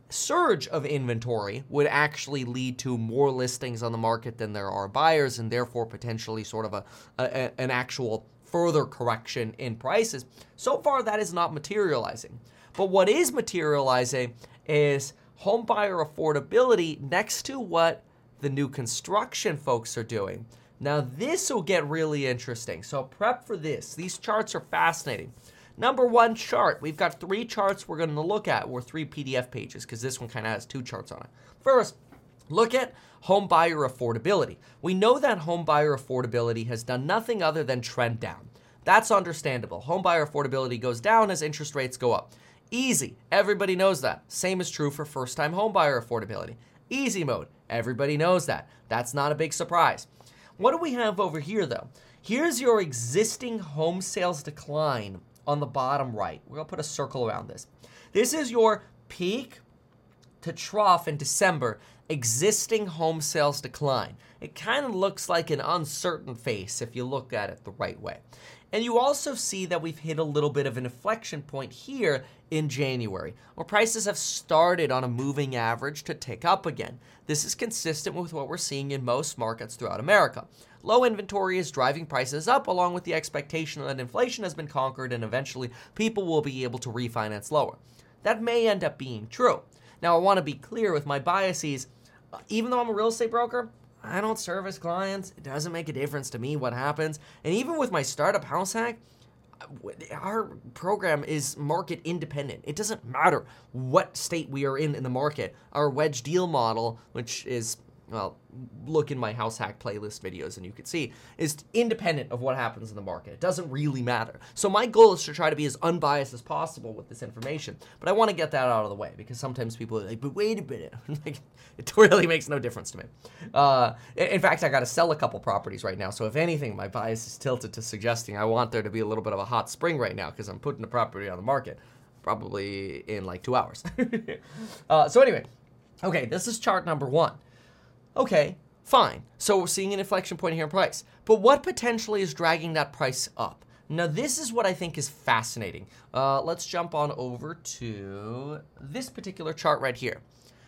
surge of inventory would actually lead to more listings on the market than there are buyers, and therefore potentially sort of an actual further correction in prices. So far, that is not materializing. But what is materializing is home buyer affordability next to what the new construction folks are doing. Now, this will get really interesting, so prep for this. These charts are fascinating. Number one chart, we've got 3 charts we're going to look at, or 3 PDF pages, because this one kind of has 2 charts on it. First, look at home buyer affordability. We know that home buyer affordability has done nothing other than trend down. That's understandable. Home buyer affordability goes down as interest rates go up. Easy, everybody knows that. Same is true for first-time home buyer affordability. Easy mode, everybody knows that. That's not a big surprise. What do we have over here, though? Here's your existing home sales decline on the bottom right. We're going to put a circle around this. This is your peak to trough in December existing home sales decline. It kind of looks like an uncertain face if you look at it the right way. And you also see that we've hit a little bit of an inflection point here in January, where prices have started on a moving average to tick up again. This is consistent with what we're seeing in most markets throughout America. Low inventory is driving prices up, along with the expectation that inflation has been conquered and eventually people will be able to refinance lower. That may end up being true. Now, I want to be clear with my biases. Even though I'm a real estate broker, I don't service clients. It doesn't make a difference to me what happens. And even with my startup house hack, our program is market independent. It doesn't matter what state we are in the market. Our wedge deal model, which is, well, look in my house hack playlist videos and you can see, is independent of what happens in the market. It doesn't really matter. So my goal is to try to be as unbiased as possible with this information. But I want to get that out of the way because sometimes people are like, but wait a minute. It really makes no difference to me. In fact, I got to sell a couple properties right now. So if anything, my bias is tilted to suggesting I want there to be a little bit of a hot spring right now because I'm putting the property on the market probably in like 2 hours. So anyway, okay, this is chart number 1. Okay, fine. So we're seeing an inflection point here in price. But what potentially is dragging that price up? Now, this is what I think is fascinating. Let's jump on over to this particular chart right here.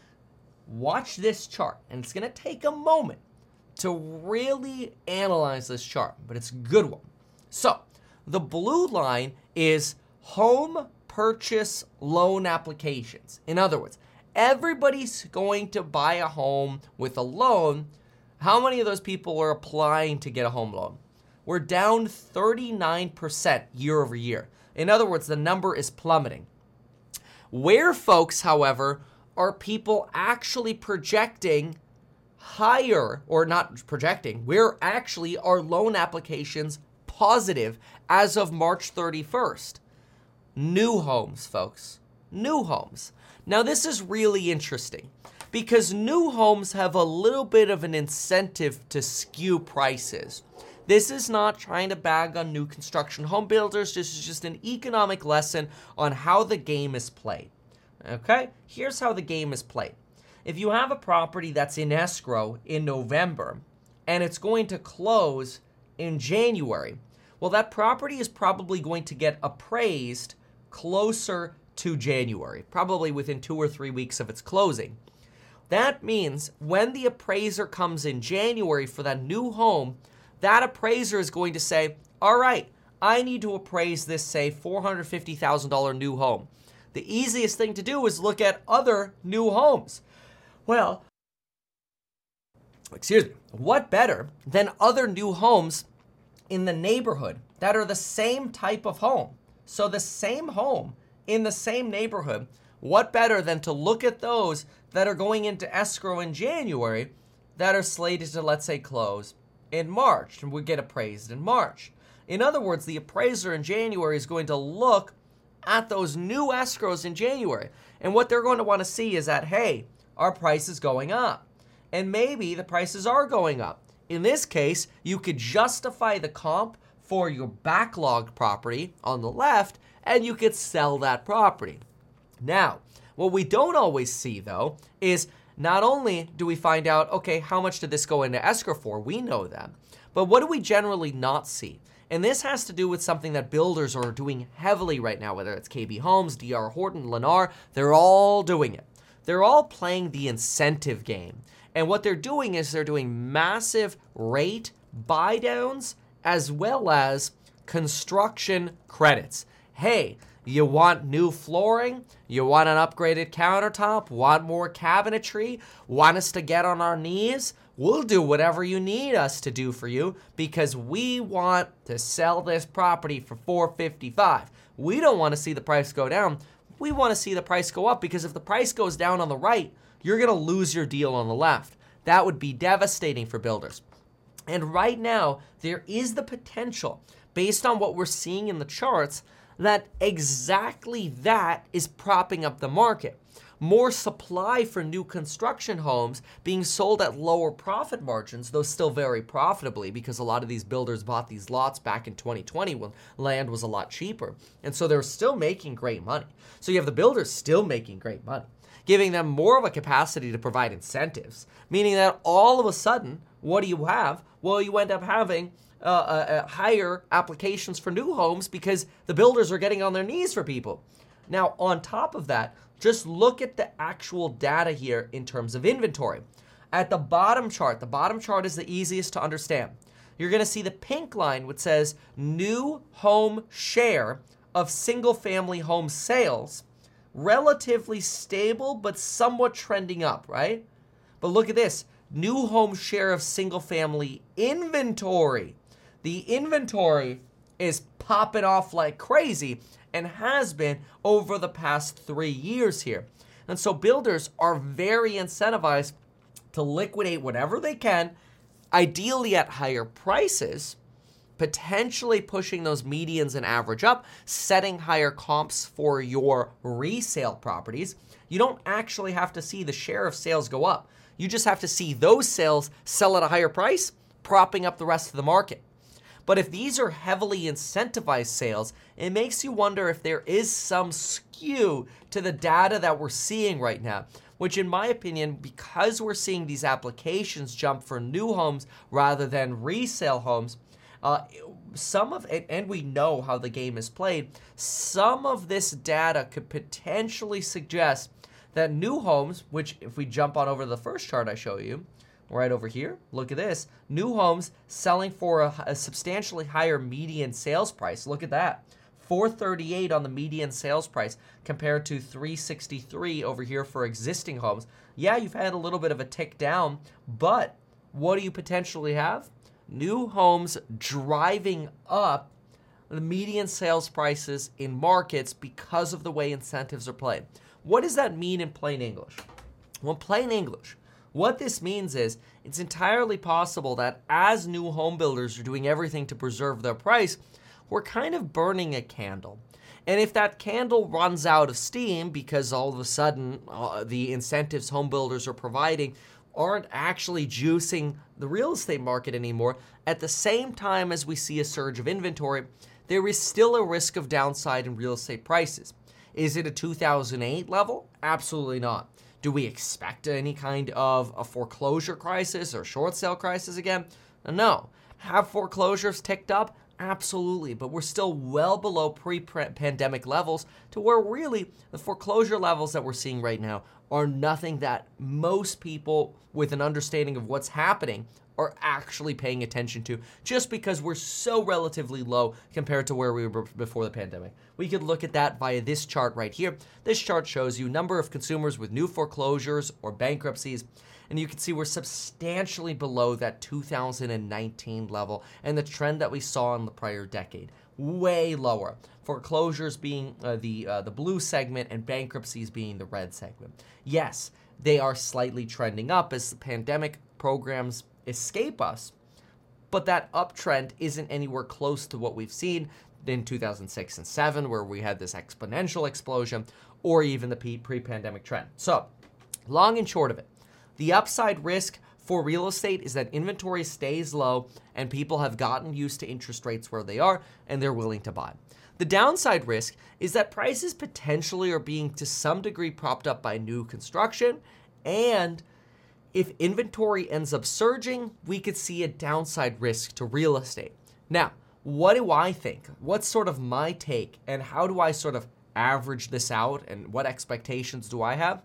Watch this chart, and it's going to take a moment to really analyze this chart, but it's a good one. So, the blue line is home purchase loan applications. In other words, everybody's going to buy a home with a loan. How many of those people are applying to get a home loan? We're down 39% year over year. In other words, the number is plummeting. Where folks, however, are people actually projecting higher, or not projecting, where actually are loan applications positive as of March 31st? New homes, folks. New homes. Now, this is really interesting because new homes have a little bit of an incentive to skew prices. This is not trying to bag on new construction home builders. This is just an economic lesson on how the game is played. Okay? Here's how the game is played. If you have a property that's in escrow in November and it's going to close in January, well, that property is probably going to get appraised closer to January, probably within 2 or 3 weeks of its closing. That means when the appraiser comes in January for that new home, that appraiser is going to say, all right, I need to appraise this, say, $450,000 new home. The easiest thing to do is look at other new homes. Well, what better than other new homes in the neighborhood that are the same type of home? So the same home in the same neighborhood, what better than to look at those that are going into escrow in January that are slated to, let's say, close in March and would get appraised in March. In other words, the appraiser in January is going to look at those new escrows in January. And what they're going to want to see is that, hey, our price is going up. And maybe the prices are going up. In this case, you could justify the comp for your backlog property on the left, and you could sell that property. Now, what we don't always see, though, is not only do we find out, okay, how much did this go into escrow for? We know that. But what do we generally not see? And this has to do with something that builders are doing heavily right now, whether it's KB Homes, DR Horton, Lennar, they're all doing it. they're all playing the incentive game. And what they're doing is they're doing massive rate buy downs as well as construction credits. Hey, you want new flooring? You want an upgraded countertop? Want more cabinetry? Want us to get on our knees? We'll do whatever you need us to do for you because we want to sell this property for $455. We don't want to see the price go down. We want to see the price go up because if the price goes down on the right, you're going to lose your deal on the left. That would be devastating for builders. And right now, there is the potential, based on what we're seeing in the charts, that exactly that is propping up the market. More supply for new construction homes being sold at lower profit margins, though still very profitably because a lot of these builders bought these lots back in 2020 when land was a lot cheaper. And so they're still making great money. So you have the builders still making great money, giving them more of a capacity to provide incentives, meaning that all of a sudden, what do you have? Well, you end up having higher applications for new homes because the builders are getting on their knees for people. Now, on top of that, just look at the actual data here in terms of inventory. At the bottom chart is the easiest to understand. You're going to see the pink line which says new home share of single-family home sales, relatively stable but somewhat trending up, right? But look at this, new home share of single-family inventory. The inventory is popping off like crazy and has been over the past 3 years here. And so builders are very incentivized to liquidate whatever they can, ideally at higher prices, potentially pushing those medians and average up, setting higher comps for your resale properties. You don't actually have to see the share of sales go up. You just have to see those sales sell at a higher price, propping up the rest of the market. But if these are heavily incentivized sales, it makes you wonder if there is some skew to the data that we're seeing right now, which in my opinion, because we're seeing these applications jump for new homes rather than resale homes, some of it, and we know how the game is played, some of this data could potentially suggest that new homes, which if we jump on over to the first chart I show you, right over here, look at this, new homes selling for a substantially higher median sales price. Look at that, $438 on the median sales price compared to $363 over here for existing homes. Yeah, you've had a little bit of a tick down, but what do you potentially have? New homes driving up the median sales prices in markets because of the way incentives are played. What does that mean in plain English? Well, in plain English, what this means is it's entirely possible that as new home builders are doing everything to preserve their price, we're kind of burning a candle. And if that candle runs out of steam because all of a sudden the incentives home builders are providing aren't actually juicing the real estate market anymore, at the same time as we see a surge of inventory, there is still a risk of downside in real estate prices. Is it a 2008 level? Absolutely not. Do we expect any kind of a foreclosure crisis or short sale crisis again? No. Have foreclosures ticked up? Absolutely, but we're still well below pre-pandemic levels to where really the foreclosure levels that we're seeing right now are nothing that most people with an understanding of what's happening are actually paying attention to, just because we're so relatively low compared to where we were before the pandemic. We could look at that via this chart right here. This chart shows you number of consumers with new foreclosures or bankruptcies, and you can see we're substantially below that 2019 level and the trend that we saw in the prior decade. Way lower. Foreclosures being the blue segment and bankruptcies being the red segment. Yes, they are slightly trending up as the pandemic programs escape us, but that uptrend isn't anywhere close to what we've seen in 2006 and 7, where we had this exponential explosion, or even the pre-pandemic trend. So, long and short of it, the upside risk for real estate is that inventory stays low and people have gotten used to interest rates where they are and they're willing to buy. The downside risk is that prices potentially are being to some degree propped up by new construction, and if inventory ends up surging, we could see a downside risk to real estate. Now, what do I think? What's sort of my take, and how do I sort of average this out, and what expectations do I have?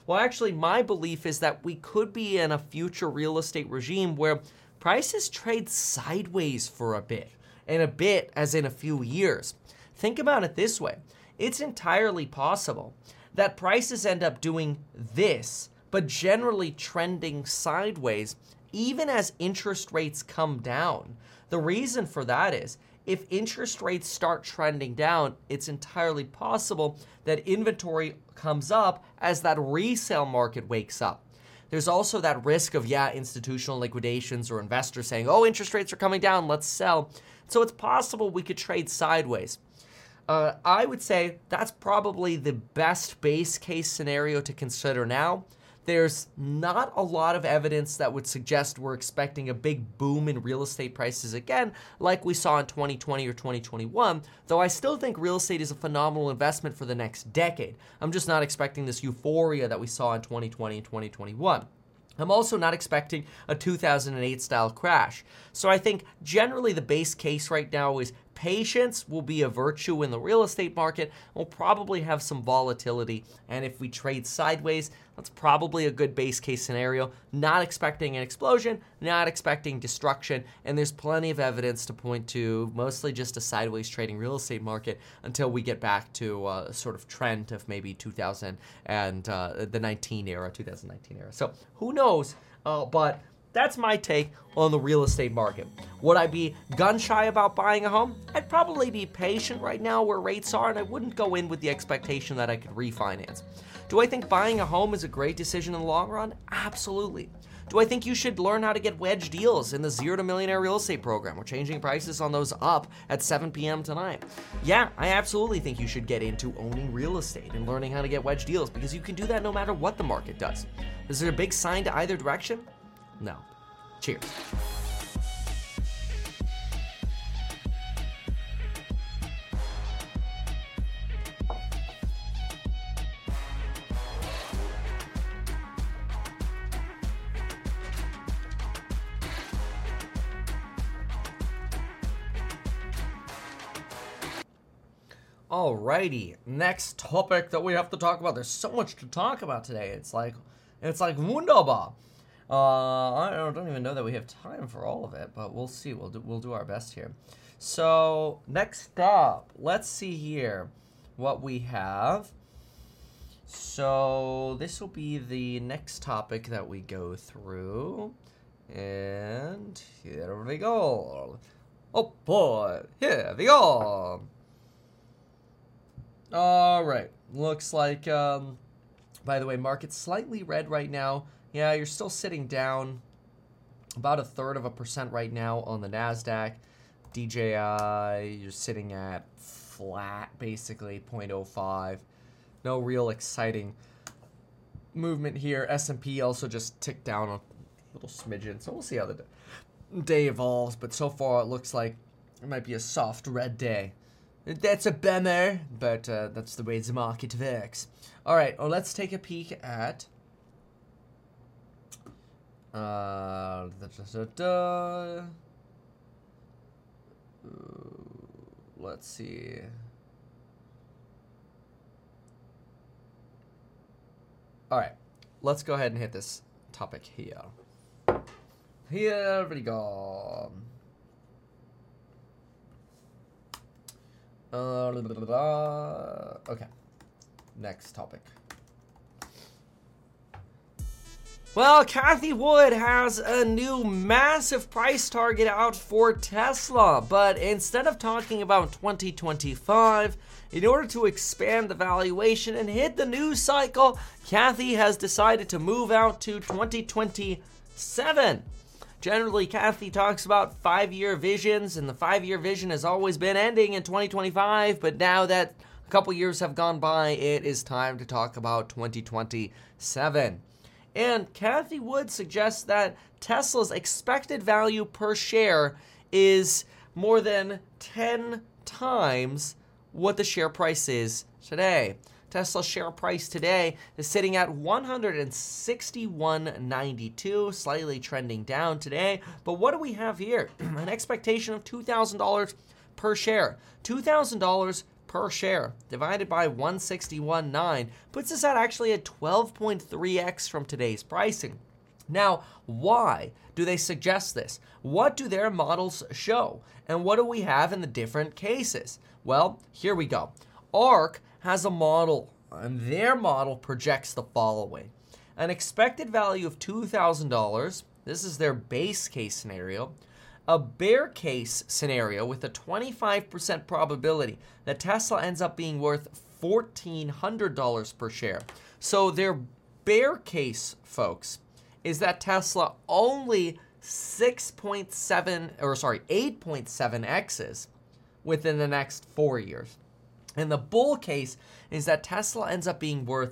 Well, actually, my belief is that we could be in a future real estate regime where prices trade sideways for a bit, and a bit as in a few years. Think about it this way. It's entirely possible that prices end up doing this, but generally trending sideways, even as interest rates come down. The reason for that is, if interest rates start trending down, it's entirely possible that inventory comes up as that resale market wakes up. There's also that risk of, institutional liquidations or investors saying, oh, interest rates are coming down, let's sell. So it's possible we could trade sideways. I would say that's probably the best base case scenario to consider now. There's not a lot of evidence that would suggest we're expecting a big boom in real estate prices again, like we saw in 2020 or 2021, though I still think real estate is a phenomenal investment for the next decade. I'm just not expecting this euphoria that we saw in 2020 and 2021. I'm also not expecting a 2008 style crash. So I think generally the base case right now is patience will be a virtue in the real estate market. We'll probably have some volatility. And if we trade sideways, that's probably a good base case scenario. Not expecting an explosion, not expecting destruction. And there's plenty of evidence to point to mostly just a sideways trading real estate market until we get back to a sort of trend of maybe 2019 era. So who knows? But that's my take on the real estate market. Would I be gun shy about buying a home? I'd probably be patient right now where rates are, and I wouldn't go in with the expectation that I could refinance. Do I think buying a home is a great decision in the long run? Absolutely. Do I think you should learn how to get wedge deals in the Zero to Millionaire real estate program? We're changing prices on those up at 7 p.m. tonight. Yeah, I absolutely think you should get into owning real estate and learning how to get wedge deals, because you can do that no matter what the market does. Is there a big sign to either direction? No. Cheers. Alrighty, next topic that we have to talk about. There's so much to talk about today. It's like wunderbar. I don't even know that we have time for all of it, but we'll see. We'll do our best here. So next up, let's see here what we have. So this will be the next topic that we go through, and here we go. Oh boy, here we go. All right, looks like. By the way, market's slightly red right now. Yeah, you're still sitting down about 1/3% right now on the NASDAQ. DJI, you're sitting at flat, basically, 0.05. No real exciting movement here. S&P also just ticked down a little smidgen, so we'll see how the day evolves. But so far, it looks like it might be a soft red day. That's a bummer, but that's the way the market works. All right, well, let's take a peek at... let's see. All right, let's go ahead and hit this topic here. Here we go. Okay, next topic. Well, Cathie Wood has a new massive price target out for Tesla, but instead of talking about 2025, in order to expand the valuation and hit the news cycle, Cathie has decided to move out to 2027. Generally, Cathie talks about 5-year visions, and the 5-year vision has always been ending in 2025, but now that a couple years have gone by, it is time to talk about 2027. And Cathie Wood suggests that Tesla's expected value per share is more than 10 times what the share price is today. Tesla's share price today is sitting at $161.92, slightly trending down today. But what do we have here? An expectation of $2,000 per share. $2,000 per per share divided by 161.9 puts us at actually a 12.3x from today's pricing. Now, why do they suggest this? What do their models show? And what do we have in the different cases? Well, here we go. ARK has a model, and their model projects the following. An expected value of $2,000. This is their base case scenario. A bear case scenario with a 25% probability that Tesla ends up being worth $1,400 per share. So their bear case, folks, is that Tesla only 8.7x's within the next 4 years. And the bull case is that Tesla ends up being worth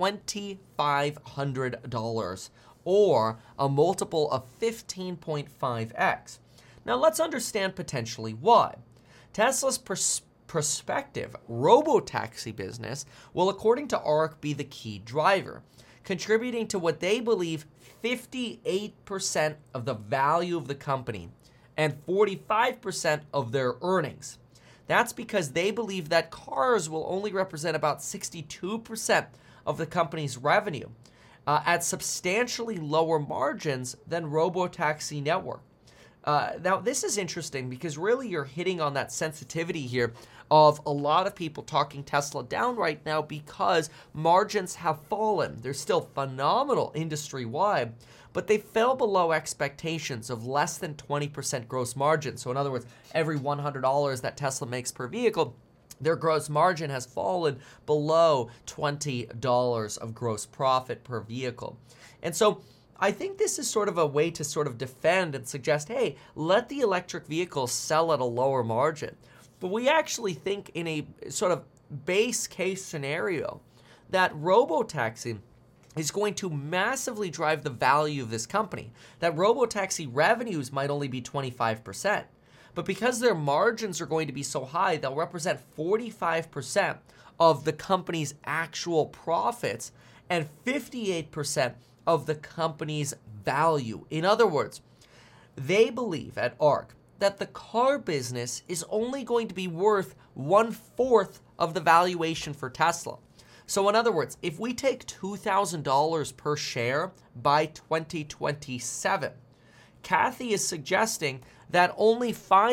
$2,500 or a multiple of 15.5x. Now let's understand potentially why. Tesla's prospective robotaxi business will, according to ARK, be the key driver, contributing to what they believe 58% of the value of the company and 45% of their earnings. That's because they believe that cars will only represent about 62% of the company's revenue at substantially lower margins than robotaxi network. Now, this is interesting because really you're hitting on that sensitivity here of a lot of people talking Tesla down right now because margins have fallen. They're still phenomenal industry-wide, but they fell below expectations of less than 20% gross margin. So in other words, every $100 that Tesla makes per vehicle, their gross margin has fallen below $20 of gross profit per vehicle. And so I think this is sort of a way to sort of defend and suggest, hey, let the electric vehicles sell at a lower margin. But we actually think in a sort of base case scenario that robotaxi is going to massively drive the value of this company, that robotaxi revenues might only be 25%. But because their margins are going to be so high, they'll represent 45% of the company's actual profits and 58% of the company's value. In other words, they believe at ARK that the car business is only going to be worth 1/4 of the valuation for Tesla. So in other words, if we take $2,000 per share by 2027, Kathy is suggesting that only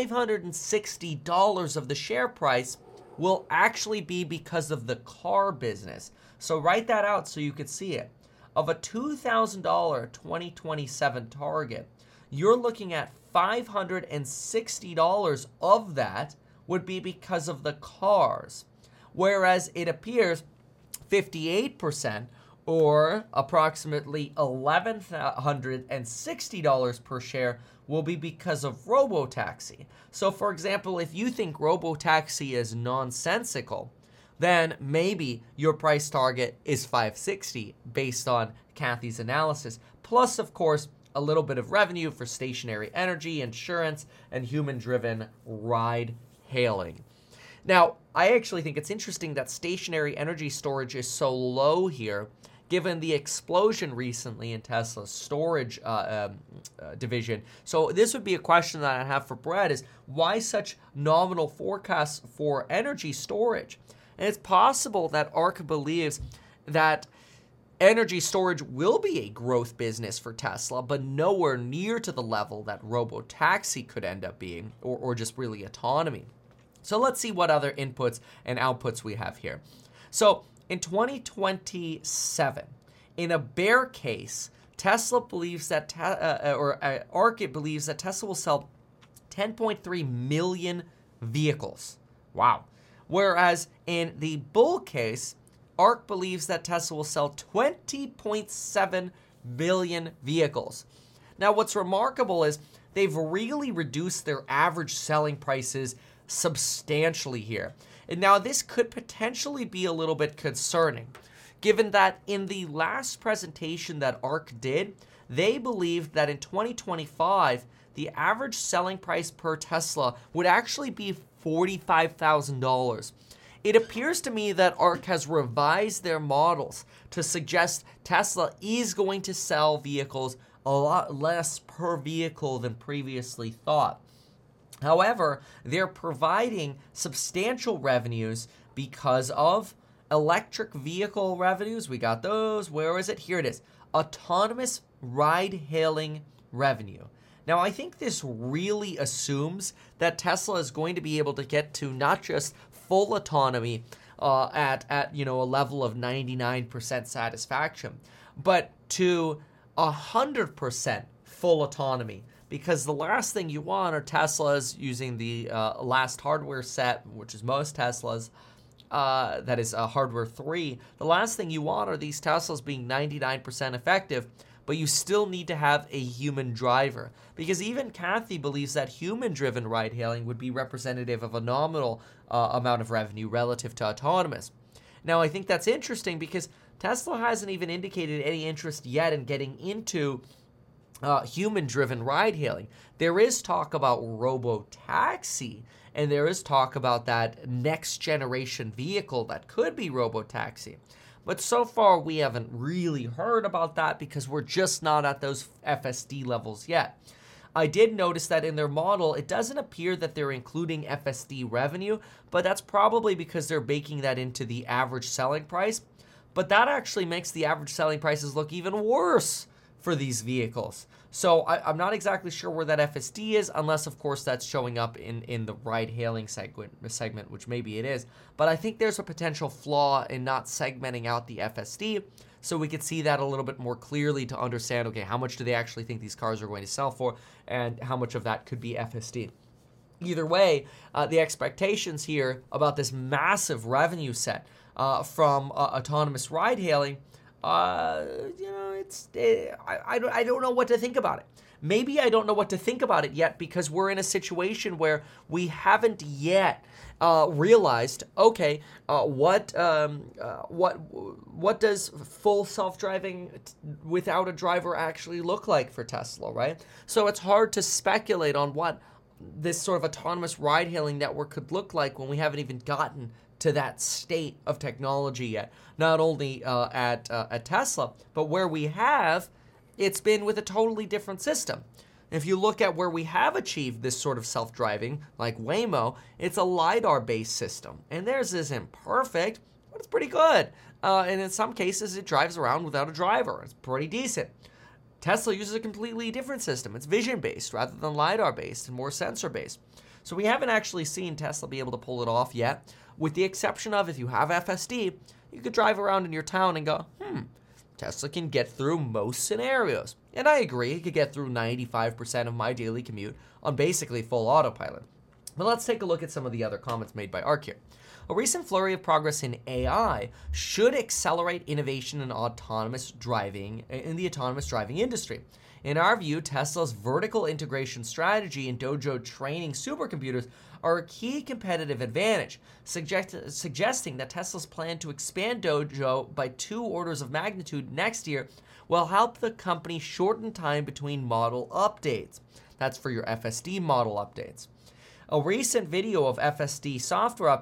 $560 of the share price will actually be because of the car business. So write that out so you could see it. Of a $2,000 2027 target, you're looking at $560 of that would be because of the cars. Whereas it appears 58% or approximately $1,160 per share will be because of robotaxi. So for example, if you think robotaxi is nonsensical, then maybe your price target is $560 based on Kathy's analysis. Plus, of course, a little bit of revenue for stationary energy, insurance, and human-driven ride hailing. Now, I actually think it's interesting that stationary energy storage is so low here, given the explosion recently in Tesla's storage division. So this would be a question that I have for Brad is, why such nominal forecasts for energy storage? And it's possible that ARK believes that energy storage will be a growth business for Tesla, but nowhere near to the level that robotaxi could end up being, or just really autonomy. So let's see what other inputs and outputs we have here. So in 2027, in a bear case, Tesla believes that, ARK believes that Tesla will sell 10.3 million vehicles. Wow. Whereas in the bull case, ARK believes that Tesla will sell 20.7 million vehicles. Now, what's remarkable is they've really reduced their average selling prices substantially here. And now this could potentially be a little bit concerning, given that in the last presentation that ARK did, they believed that in 2025, the average selling price per Tesla would actually be $45,000. It appears to me that ARK has revised their models to suggest Tesla is going to sell vehicles a lot less per vehicle than previously thought. However, they're providing substantial revenues because of electric vehicle revenues. We got those. Where is it? Here it is. Autonomous ride-hailing revenue. Now, I think this really assumes that Tesla is going to be able to get to not just full autonomy at a level of 99% satisfaction, but to 100% full autonomy. Because the last thing you want are Teslas using the last hardware set, which is most Teslas, that is hardware 3. The last thing you want are these Teslas being 99% effective, but you still need to have a human driver. Because even Kathy believes that human-driven ride-hailing would be representative of a nominal amount of revenue relative to autonomous. Now, I think that's interesting because Tesla hasn't even indicated any interest yet in getting into human-driven ride-hailing. There is talk about robo-taxi, and there is talk about that next-generation vehicle that could be robo-taxi. But so far, we haven't really heard about that because we're just not at those FSD levels yet. I did notice that in their model, it doesn't appear that they're including FSD revenue, but that's probably because they're baking that into the average selling price. But that actually makes the average selling prices look even worse for these vehicles. So I'm not exactly sure where that FSD is, unless, of course, that's showing up in the ride-hailing segment, which maybe it is. But I think there's a potential flaw in not segmenting out the FSD, so we could see that a little bit more clearly to understand, okay, how much do they actually think these cars are going to sell for, and how much of that could be FSD. Either way, the expectations here about this massive revenue set from autonomous ride-hailing, I don't know what to think about it. Maybe I don't know what to think about it yet because we're in a situation where we haven't yet realized, okay, what does full self-driving without a driver actually look like for Tesla, right? So it's hard to speculate on what this sort of autonomous ride-hailing network could look like when we haven't even gotten to that state of technology yet. Not only at Tesla, but where we have, it's been with a totally different system. If you look at where we have achieved this sort of self-driving, like Waymo, it's a LiDAR-based system. And theirs isn't perfect, but it's pretty good. And in some cases, it drives around without a driver. It's pretty decent. Tesla uses a completely different system. It's vision-based rather than LiDAR-based and more sensor-based. So we haven't actually seen Tesla be able to pull it off yet, with the exception of if you have FSD, you could drive around in your town and go, Tesla can get through most scenarios. And I agree, it could get through 95% of my daily commute on basically full autopilot. But let's take a look at some of the other comments made by Ark here. A recent flurry of progress in AI should accelerate innovation in the autonomous driving industry. In our view, Tesla's vertical integration strategy and Dojo training supercomputers are a key competitive advantage, suggesting that Tesla's plan to expand Dojo by 2 orders of magnitude next year will help the company shorten time between model updates. That's for your FSD model updates. A recent video of FSD software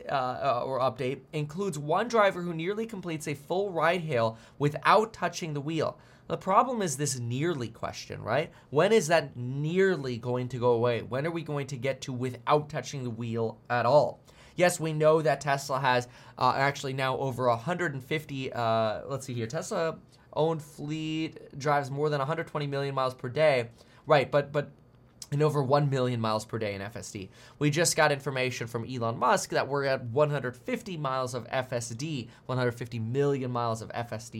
update includes one driver who nearly completes a full ride hail without touching the wheel. The problem is this nearly question, right? When is that nearly going to go away? When are we going to get to without touching the wheel at all? Yes, we know that Tesla has actually now over 150, let's see here, Tesla owned fleet drives more than 120 million miles per day. Right, but and over 1 million miles per day in FSD. We just got information from Elon Musk that we're at 150 miles of FSD, 150 million miles of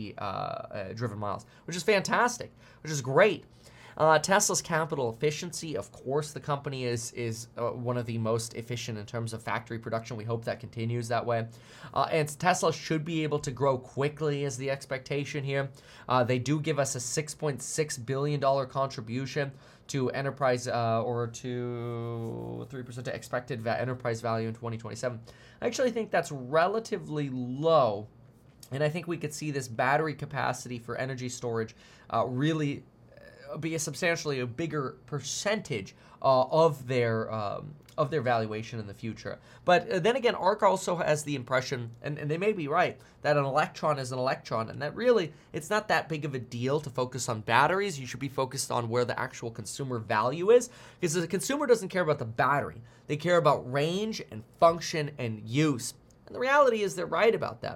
FSD driven miles, which is fantastic, which is great. Tesla's capital efficiency, of course, the company is one of the most efficient in terms of factory production. We hope that continues that way. And Tesla should be able to grow quickly is the expectation here. They do give us a $6.6 billion contribution to enterprise or to 3% to expected enterprise value in 2027. I actually think that's relatively low. And I think we could see this battery capacity for energy storage really be a substantially bigger percentage of their of their valuation in the future. But then again, ARK also has the impression, and they may be right, that an electron is an electron, and that really, it's not that big of a deal to focus on batteries. You should be focused on where the actual consumer value is, because the consumer doesn't care about the battery. They care about range and function and use. And the reality is they're right about that.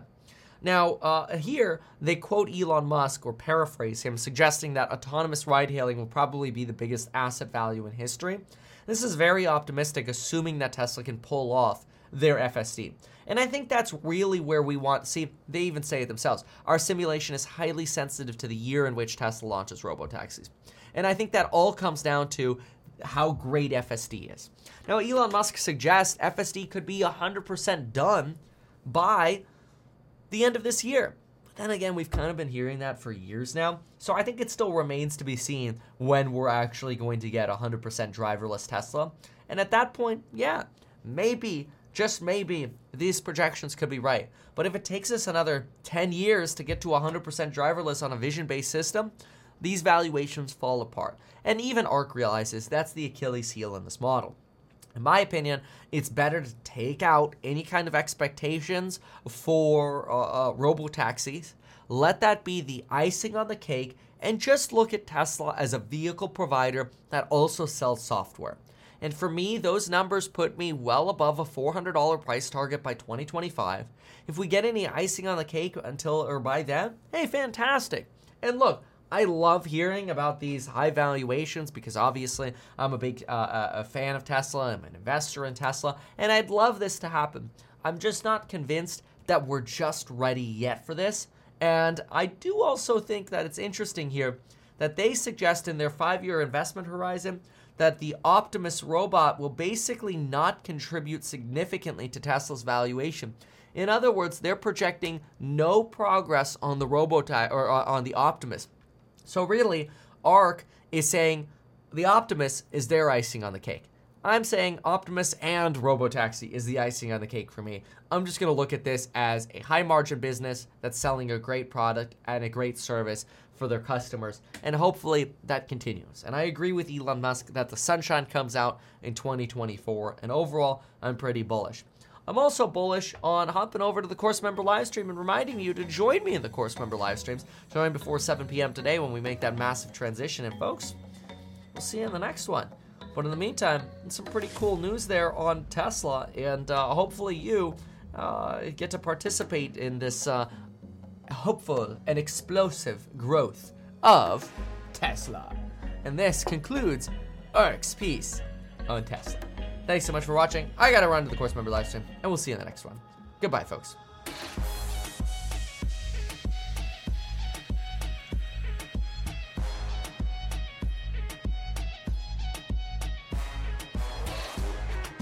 Now, here, they quote Elon Musk, or paraphrase him, suggesting that autonomous ride-hailing will probably be the biggest asset value in history. This is very optimistic, assuming that Tesla can pull off their FSD. And I think that's really where we want to see. They even say it themselves. Our simulation is highly sensitive to the year in which Tesla launches robotaxis. And I think that all comes down to how great FSD is. Now, Elon Musk suggests FSD could be 100% done by the end of this year. But then again, we've kind of been hearing that for years now. So I think it still remains to be seen when we're actually going to get 100% driverless Tesla. And at that point, yeah, maybe, just maybe, these projections could be right. But if it takes us another 10 years to get to 100% driverless on a vision-based system, these valuations fall apart. And even ARK realizes that's the Achilles heel in this model. In my opinion, it's better to take out any kind of expectations for robotaxis, let that be the icing on the cake, and just look at Tesla as a vehicle provider that also sells software. And for me, those numbers put me well above a $400 price target by 2025. If we get any icing on the cake until or by then, hey, fantastic. And look, I love hearing about these high valuations because obviously I'm a big a fan of Tesla. I'm an investor in Tesla, and I'd love this to happen. I'm just not convinced that we're just ready yet for this. And I do also think that it's interesting here that they suggest in their 5-year investment horizon that the Optimus robot will basically not contribute significantly to Tesla's valuation. In other words, they're projecting no progress on the on the Optimus. So really, ARK is saying the Optimus is their icing on the cake. I'm saying Optimus and Robotaxi is the icing on the cake for me. I'm just going to look at this as a high-margin business that's selling a great product and a great service for their customers, and hopefully that continues. And I agree with Elon Musk that the sunshine comes out in 2024, and overall, I'm pretty bullish. I'm also bullish on hopping over to the course member live stream and reminding you to join me in the course member live streams. Join before 7 p.m. today when we make that massive transition. And folks, we'll see you in the next one. But in the meantime, some pretty cool news there on Tesla, and hopefully you get to participate in this hopeful and explosive growth of Tesla. And this concludes ARK's piece on Tesla. Thanks so much for watching. I gotta run to the course member live stream, and we'll see you in the next one. Goodbye, folks.